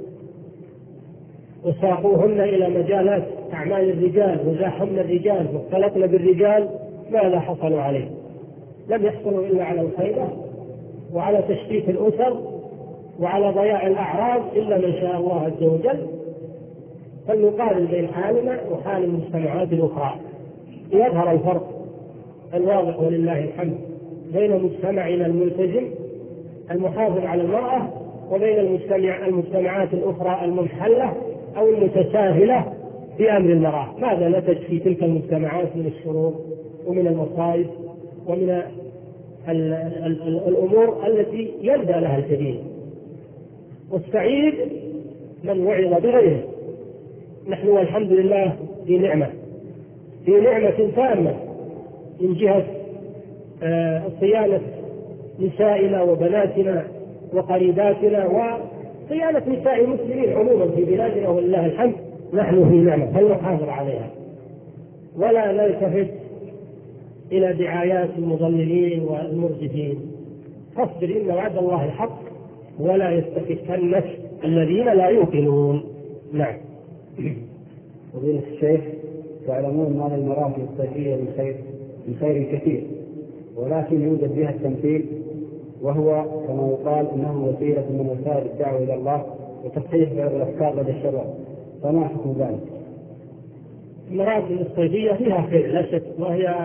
[SPEAKER 1] وساقوهن إلى مجالات أعمال الرجال وزاحمن الرجال واختلطن بالرجال، ماذا حصلوا عليه؟ لم يحصلوا إلا على الخيبة وعلى تشتيت الأسر وعلى ضياع الأعراض إلا من شاء الله عز وجل. فلنقارن بين حالنا وحال المجتمعات الأخرى يظهر الفرق الواضح ولله الحمد بين مجتمعنا الملتزم المحافظ على المرأة وبين المجتمع المجتمعات الأخرى المنحلة أو المتساهلة في أمر المرأة. ماذا نتج في تلك المجتمعات من الشرور ومن المصائب ومن ال ال ال الأمور التي يلدى لها الكثير. والسعيد من وعظ بغيره. نحن والحمد لله في نعمة في نعمة تامة من جهة صيانة نسائنا وبناتنا وقريباتنا وصيانة نساء المسلمين عموما في بلادنا ولله الحمد. نحن في نعمة فلنحافظ عليها ولا نلتفت إلى دعايات المضللين والمرجفين. فاصبر إن وعد الله حق ولا يستخفنك الذين لا يوقنون. نعم.
[SPEAKER 3] فضيلة الشيخ، تعلمون أن المراكز الصيفية من خير من خير كثير، ولكن يوجد بها التمثيل، وهو كما يقال انه وسيله من وسائل الدعوه الى الله وتصحيح بعض الافكار لدى الشباب، فما حكم ذلك؟
[SPEAKER 1] المراكز الصيفيه فيها خير لا شك، وهي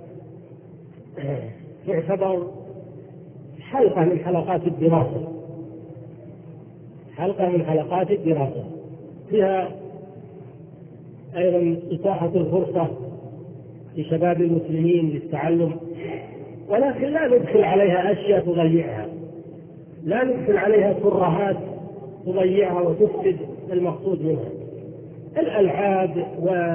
[SPEAKER 1] تعتبر حلقه من حلقات الدراسه حلقه من حلقات الدراسه فيها ايضا اتاحه الفرصه لشباب المسلمين للتعلم، ولكن لا ندخل عليها أشياء تضيعها، لا ندخل عليها ترهات تضيعها وتفسد المقصود منها. الألعاب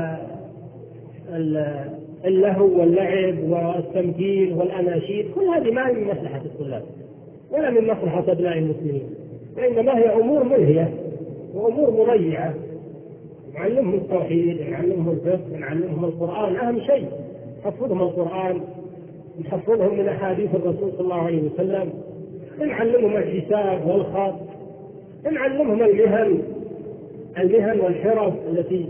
[SPEAKER 1] واللهو واللعب والتمثيل والأناشيد كل هذه ما هي من مصلحة الطلاب ولا من مصلحة أبناء المسلمين، وإنما هي أمور ملهية وأمور مضيعة. نعلمهم التوحيد، نعلمهم الفقه، نعلمهم القرآن، أهم شيء نحفظهم القرآن، نحفظهم من أحاديث الرسول صلى الله عليه وسلم، نعلمهم الحساب والخط، نعلمهم المهن المهن والحرف التي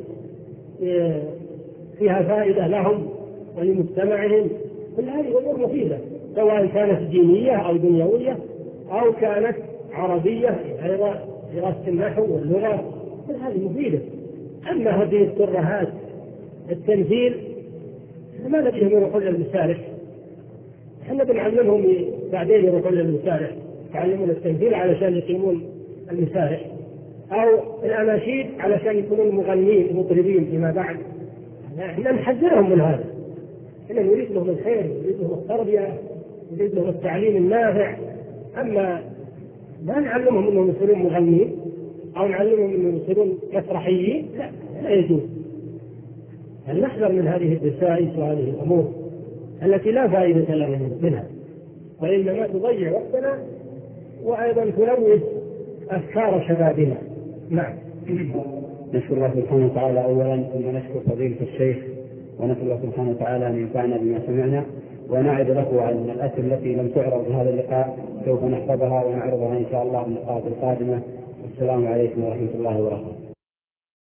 [SPEAKER 1] فيها فائدة لهم ولمجتمعهم. كل هذه أمور مفيدة سواء كانت دينية أو دنيوية أو كانت عربية أيضا دراسة النحو واللغة، كل هذه مفيدة. أما هذه الترهات التمثيل ما نبيهم يروحون للمسارح، احنا بنعلمهم بعدين يروحون للمسارح يتعلمون التمثيل علشان يقيمون المسارح، أو الأناشيد علشان يكونون مغنيين مطربين فيما بعد. احنا نحذرهم من هذا، احنا نريد لهم الخير، نريد لهم التربية، نريد لهم التعليم النافع. أما ما نعلمهم أنهم يصيرون مغنيين أو نعلمهم أنهم يصيرون مسرحيين، لا لا يجوز. هل نحذر من هذه الدسائس وهذه الأمور التي لا فائدة لنا منها، وإنما تضيع وقتنا وأيضا تلوث أفكار شبابنا. نعم.
[SPEAKER 3] نشكر الله سبحانه وتعالى أولا، ثم نشكر فضيلة الشيخ، ونسأل الله سبحانه وتعالى أن ينفعنا بما سمعنا، ونعد له أن الأسئلة التي لم تعرض في هذا اللقاء سوف نحفظها ونعرضها إن شاء الله في اللقاءات القادمة. والسلام عليكم ورحمة الله وبركاته.